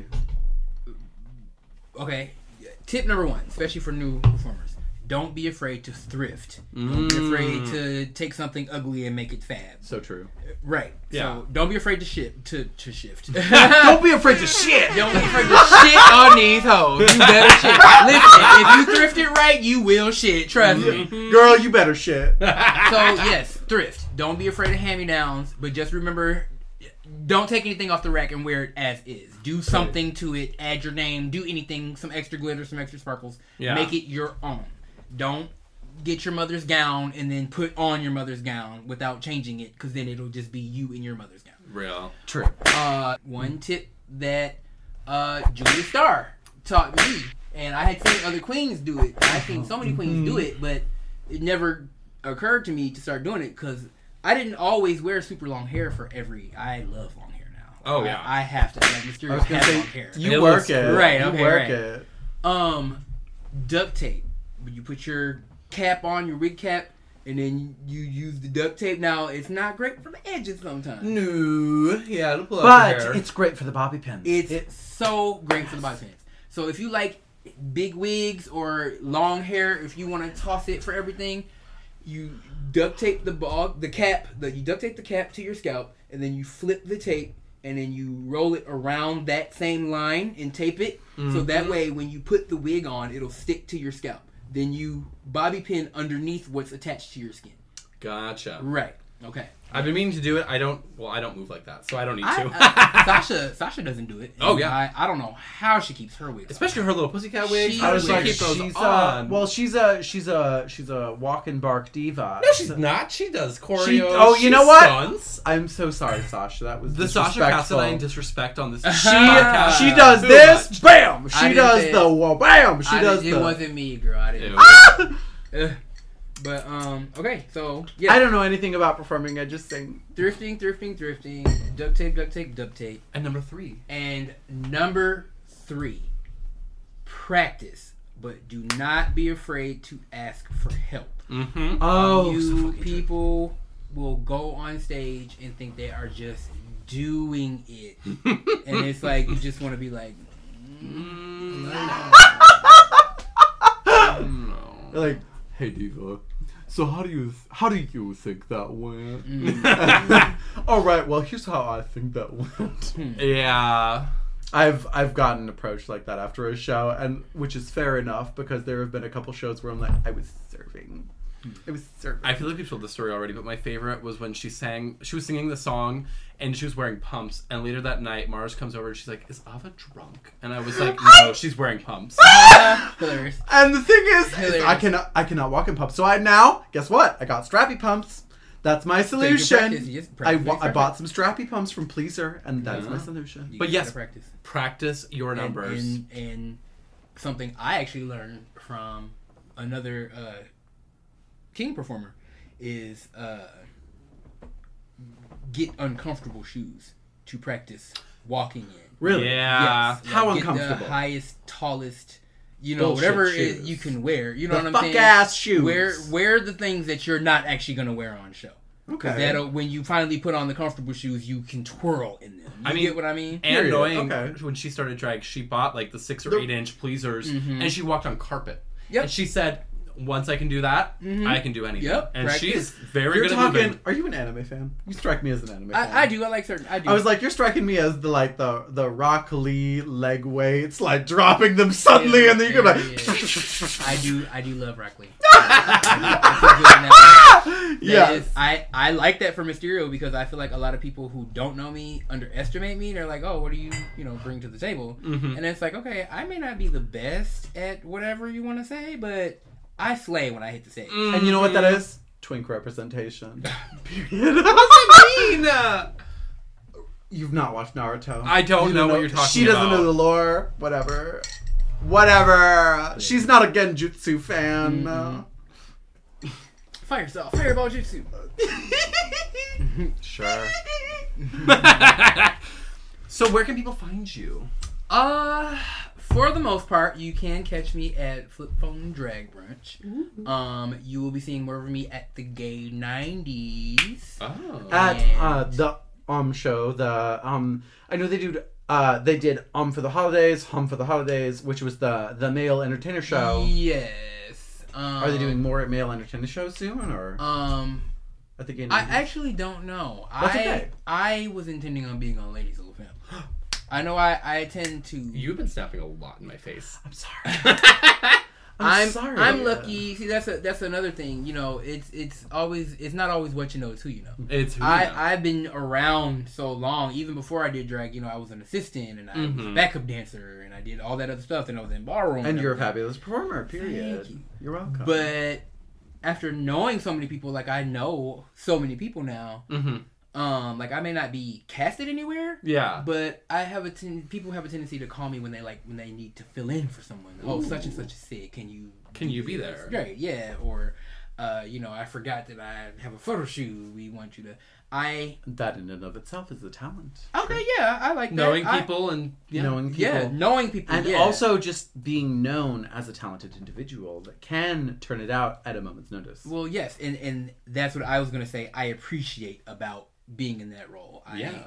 C: Okay, tip number 1, especially for new performers. Don't be afraid to thrift. Don't be afraid to take something ugly and make it fab.
B: So true.
C: Right.
A: Yeah.
C: So don't be afraid to shift. To shift.
B: Don't be afraid to shit.
C: Don't be afraid to shit on these hoes. You better shit. Listen, if you thrift it right, you will shit. Trust me.
B: Girl, you better shit.
C: So yes, thrift. Don't be afraid of hand-me-downs, but just remember, don't take anything off the rack and wear it as is. Do something to it. Add your name. Do anything. Some extra glitter, some extra sparkles.
A: Yeah.
C: Make it your own. Don't get your mother's gown and then put on your mother's gown without changing it, because then it'll just be you in your mother's gown.
A: Real.
B: True.
C: One tip that Julia Starr taught me, and I had seen other queens do it. I've seen so many queens do it, but it never occurred to me to start doing it because I didn't always wear super long hair for every. I love long hair now.
A: Oh, yeah.
C: I have to. Like Mysterio
B: I was gonna
C: has
B: say,
C: long hair.
B: you
A: It
B: work
A: looks
B: it.
C: great.
B: You
C: Okay,
B: work
C: right.
B: it.
C: Duct tape. You put your cap on, your wig cap, and then you use the duct tape. Now it's not great for the edges sometimes.
A: No. Yeah, it'll pull out your
B: But
A: hair.
B: it's great for the bobby pins.
C: It's so great for the body pants. So if you like big wigs or long hair, if you want to toss it for everything, you duct tape the cap. You duct tape the cap to your scalp, and then you flip the tape, and then you roll it around that same line and tape it. So that way, when you put the wig on, it'll stick to your scalp. Then you bobby pin underneath what's attached to your skin.
A: Gotcha.
C: Right. Okay.
A: I've been meaning to do it. I don't move like that, so I don't need to.
C: Sasha doesn't do it.
A: Oh, yeah.
C: I don't know how she keeps her wigs.
A: Especially her little pussycat wigs.
B: I was like,
A: keep those
B: she's
A: on.
B: well, she's a walk and bark diva.
A: No, she's not. She does choreo.
B: You know what?
A: Stunts.
B: I'm so sorry, Sasha. That was
A: The Sasha Castelline disrespect on this.
B: She
A: podcast.
B: does
A: Too
B: this,
A: much.
B: bam. She does
C: say
B: the bam. She does
C: It
B: the.
C: wasn't me, girl. I didn't.
A: Ew.
C: But okay, so yeah.
B: I don't know anything about performing. I just sing.
C: Thrifting, duct tape.
A: And number 3.
C: And number 3, practice, but do not be afraid to ask for help.
A: Mm-hmm.
B: Oh,
C: You people will go on stage and think they are just doing it, and it's like you just want to be like,
B: like, hey diva. So how do you think that went? All right. Well, here's how I think that went.
A: Yeah.
B: I've gotten approached like that after a show, and which is fair enough because there have been a couple shows where I'm like, I was serving.
A: I feel like we've told the story already, but my favorite was when she was singing the song and she was wearing pumps, and later that night Mars comes over and she's like, is Ava drunk? And I was like, no, she's wearing pumps.
C: hilarious.
B: And the thing is
C: Hilarious.
B: I cannot walk in pumps. So guess what? I got strappy pumps. That's my solution. I bought some strappy pumps from Pleaser, and that's my solution.
C: You
A: But
C: gotta
A: yes, practice your numbers.
C: And something I actually learned from another King performer is get uncomfortable shoes to practice walking in.
B: Really?
A: Yeah.
C: Yes,
B: How
C: get
B: uncomfortable?
C: the highest, tallest,
B: Bullshit
C: whatever
B: shoes.
C: you can wear. You know
B: The
C: what I'm saying?
B: fuck-ass shoes.
C: Wear the things that you're not actually going to wear on show.
B: Okay.
C: That'll, when you finally put on the comfortable shoes, you can twirl in them. You get what I mean?
A: And knowing
B: Okay.
A: when she started drag, she bought like the 6 or 8 inch pleasers, and she walked on carpet.
C: Yep.
A: And she said, once I can do that, I can do anything.
C: Yep.
A: And
C: Practice.
A: she's very
B: You're
A: good at
B: talking.
A: moving.
B: Are you an anime fan? You strike me as an anime fan.
C: I do. I like certain. I do.
B: I was like, you're striking me as the Rock Lee leg weights, like dropping them suddenly, and then you go like,
C: I do love Rock Lee.
B: yes.
C: I like that for Mysterio because I feel like a lot of people who don't know me underestimate me. They're like, oh, what do you bring to the table? And it's like, okay, I may not be the best at whatever you want to say, but I slay when I hit the stage.
B: And you know what that is? Twink representation. Period. You've not watched Naruto.
A: I don't know what you're talking
B: She doesn't
A: about.
B: know the lore. Whatever. She's not a Genjutsu fan.
C: Fire Style, Fireball Jutsu.
B: Sure.
A: So where can people find you?
C: For the most part, you can catch me at Flip Phone Drag Brunch. You will be seeing more of me at the Gay 90s.
A: Oh.
B: At the show, I know they did for the Holidays, Hum for the Holidays, which was the male entertainer show.
C: Yes.
B: Are they doing more male entertainer shows soon, or at the Gay 90s?
C: I actually don't know.
B: That's okay.
C: I was intending on being on Ladies of the Film. I know I tend to.
A: You've been snapping a lot in my face.
B: I'm sorry. I'm sorry.
C: I'm lucky. See, that's another thing. It's not always what you know, it's who you know.
A: It's who you know.
C: I've been around so long. Even before I did drag, I was an assistant and I was a backup dancer and I did all that other stuff. And I was in ballroom.
B: And you're a fabulous performer. Period.
C: Thank you.
B: You're welcome.
C: But after knowing so many people, like I know so many people now. Like I may not be casted anywhere.
A: Yeah.
C: But I have people have a tendency to call me when they need to fill in for someone. Ooh. Oh, such and such is sick. Can you
A: be there?
C: Right. Yeah. Or, I forgot that I have a photo shoot. We want you to.
B: That in and of itself is a talent.
C: Okay. Yeah. I like that.
A: Knowing people and
B: knowing people.
C: Yeah. Knowing people.
B: And also just being known as a talented individual that can turn it out at a moment's notice.
C: Well, yes, and that's what I was gonna say. I appreciate about being in that role.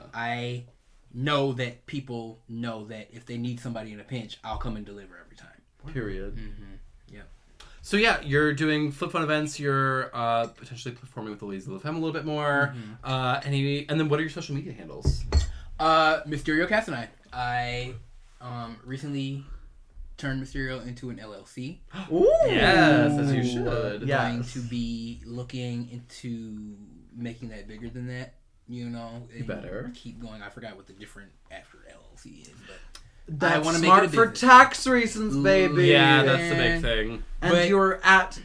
C: I know that people know that if they need somebody in a pinch, I'll come and deliver every time.
B: Period.
A: So yeah, you're doing Flip Phone events. You're potentially performing with the Ladies of La Femme a little bit more. And then what are your social media handles?
C: Mysterio Casanine. I recently turned Mysterio into an LLC.
B: Ooh.
A: Yes, as you should.
B: Yeah.
C: Going to be looking into making that bigger than that. You know,
B: You better
C: keep going. I forgot what the different after LLC is, but
B: That's
C: I want to
B: smart
C: make it a
B: for
C: business.
B: tax reasons, baby.
A: Yeah, that's the big thing.
B: And
C: But-
B: you're at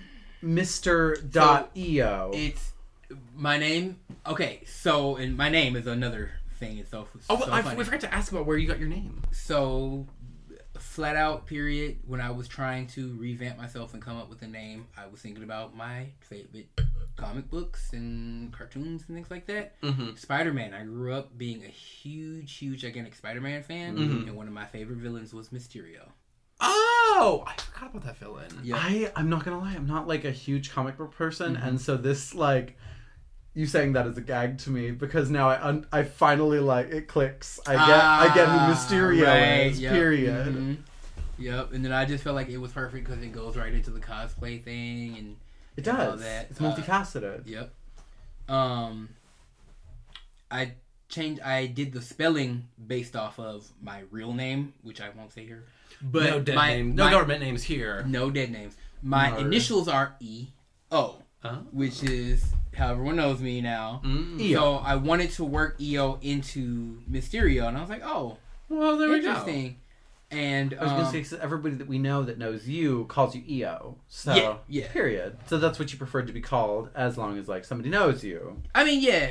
B: Mr.eo.
C: It's my name. Okay, so and my name is another thing. It's so
A: Oh, well,
C: funny.
A: we forgot to ask about where you got your name.
C: So, flat out period, when I was trying to revamp myself and come up with a name, I was thinking about my favorite comic books and cartoons and things like that. Spider-Man. I grew up being a huge, gigantic Spider-Man fan, and one of my favorite villains was Mysterio.
A: Oh, I forgot about that villain.
C: Yeah.
B: I'm not gonna lie, I'm not like a huge comic book person, and so this like you saying that is a gag to me because now I finally like it clicks. I get who Mysterio is.
C: Yep.
B: Period.
C: Yep, and then I just felt like it was perfect because it goes right into the cosplay thing and
B: It
C: and all
B: does.
C: that.
B: It's multifaceted.
C: Yep. I did the spelling based off of my real name, which I won't say here. But
A: no dead name. No government names here.
C: No dead names. My
B: No.
C: initials are EO, which is how everyone knows me now.
B: EO.
C: So I wanted to work EO into Mysterio, and I was like, oh,
A: Well, there we go.
C: interesting. And
B: I was gonna say 'cause everybody that we know that knows you calls you EO. So
C: Yeah.
B: period. So that's what you preferred to be called, as long as like somebody knows you.
C: I mean, yeah.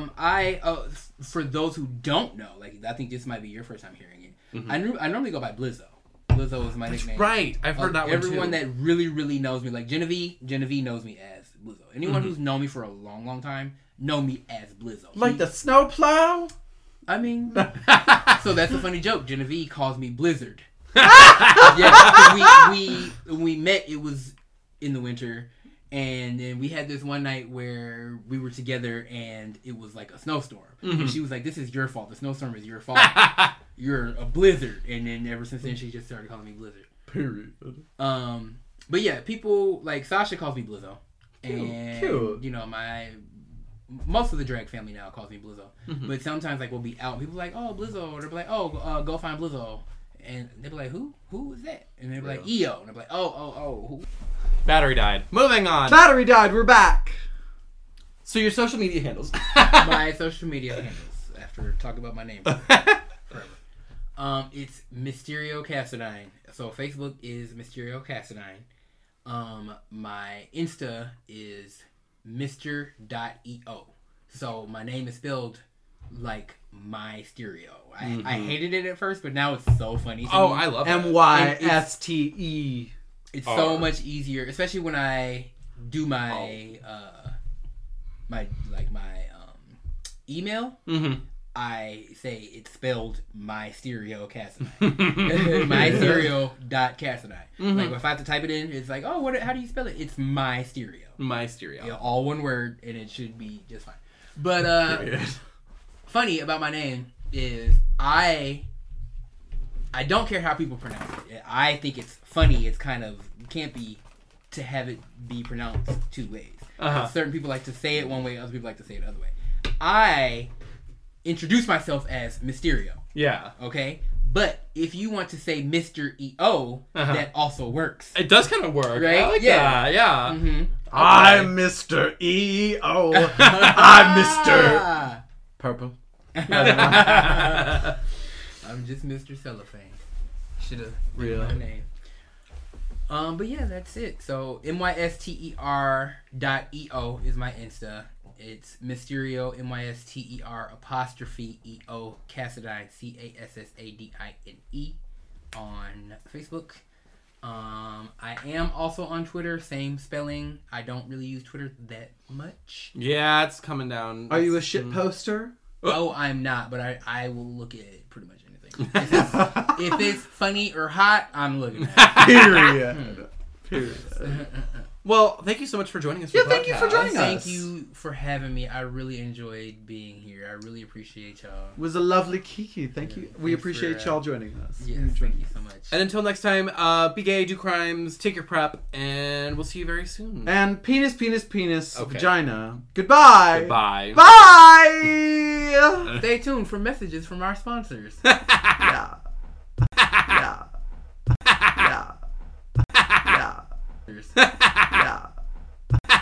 C: For those who don't know, like I think this might be your first time hearing it. I normally go by Blizzo. Blizzo is my nickname.
A: Right, I've heard that one too.
C: Everyone that really knows me, like Genevieve knows me as Blizzo. Anyone who's known me for a long time know me as Blizzo.
B: Like the snowplow.
C: I mean, so that's a funny joke. Genevieve calls me Blizzard. Yeah, 'cause we met. It was in the winter, and then we had this one night where we were together, and it was like a snowstorm. And she was like, "This is your fault. The snowstorm is your fault. You're a blizzard." And then ever since then, she just started calling me Blizzard.
B: Period.
C: But yeah, people like Sasha calls me Blizzo, and
B: Cute.
C: you know most of the drag family now calls me Blizzo. But sometimes like we'll be out, and people are like, "Oh, Blizzo," or they'll be like, "Oh, go find Blizzo," and they'll be like, "Who is that?" And they'll be like, "EO," and they'll be like, "Oh, who?"
A: Battery died. Moving on.
B: Battery died. We're back.
A: So your social media handles.
C: My social media handles after talking about my name forever. It's Mysterio Casanine. So Facebook is Mysterio Casanine. My Insta is Mr.eo. So my name is spelled like my stereo. I hated it at first, but now it's so funny to me.
A: I love it.
B: MYSTE.
C: It's so much easier, especially when I do my my email. I say it's spelled my stereo Casanine. My stereo.casanine. Like if I have to type it in, it's like, oh, how do you spell it? It's my stereo.
A: My stereo.
C: Yeah, all one word, and it should be just fine. But funny about my name is I don't care how people pronounce it. I think it's funny. It's kind of campy to have it be pronounced two ways. Certain people like to say it one way, other people like to say it the other way. I introduce myself as Mysterio.
A: Yeah.
C: Okay? But if you want to say Mr. EO, that also works.
A: It does kind of work.
C: Right?
A: I like that. Yeah.
C: Mm-hmm.
B: I'm Mr. EO. I'm Mr. Purple.
C: I'm just Mr. Cellophane. Should have
B: Real.
C: my name. But yeah, that's it. So myster.eo is my Insta. It's Mysterio, MYSTER''EO Cassadine, CASSADINE on Facebook. I am also on Twitter, same spelling. I don't really use Twitter that much.
A: Yeah, it's coming down.
B: Are you a shit poster?
C: Oh, I'm not, but I will look at pretty much anything. If it's funny or hot, I'm looking at it.
B: Period. Period.
A: Well, thank you so much for joining us.
B: Yeah,
A: for the
B: thank you for
A: podcast.
B: joining us.
C: Thank you for having me. I really enjoyed being here. I really appreciate y'all.
B: It was a lovely Kiki. Thank
C: Yeah,
B: you. We
C: thanks
B: appreciate
C: for,
B: y'all joining us.
C: Yes,
B: We
C: thank you so much.
A: And until next time, be gay, do crimes, take your prep, and we'll see you very soon.
B: And penis, penis, penis,
A: Okay.
B: vagina. Goodbye.
A: Goodbye.
B: Bye.
C: Stay tuned for messages from our sponsors.
B: Yeah. Yeah. Yeah. Yeah. Yeah.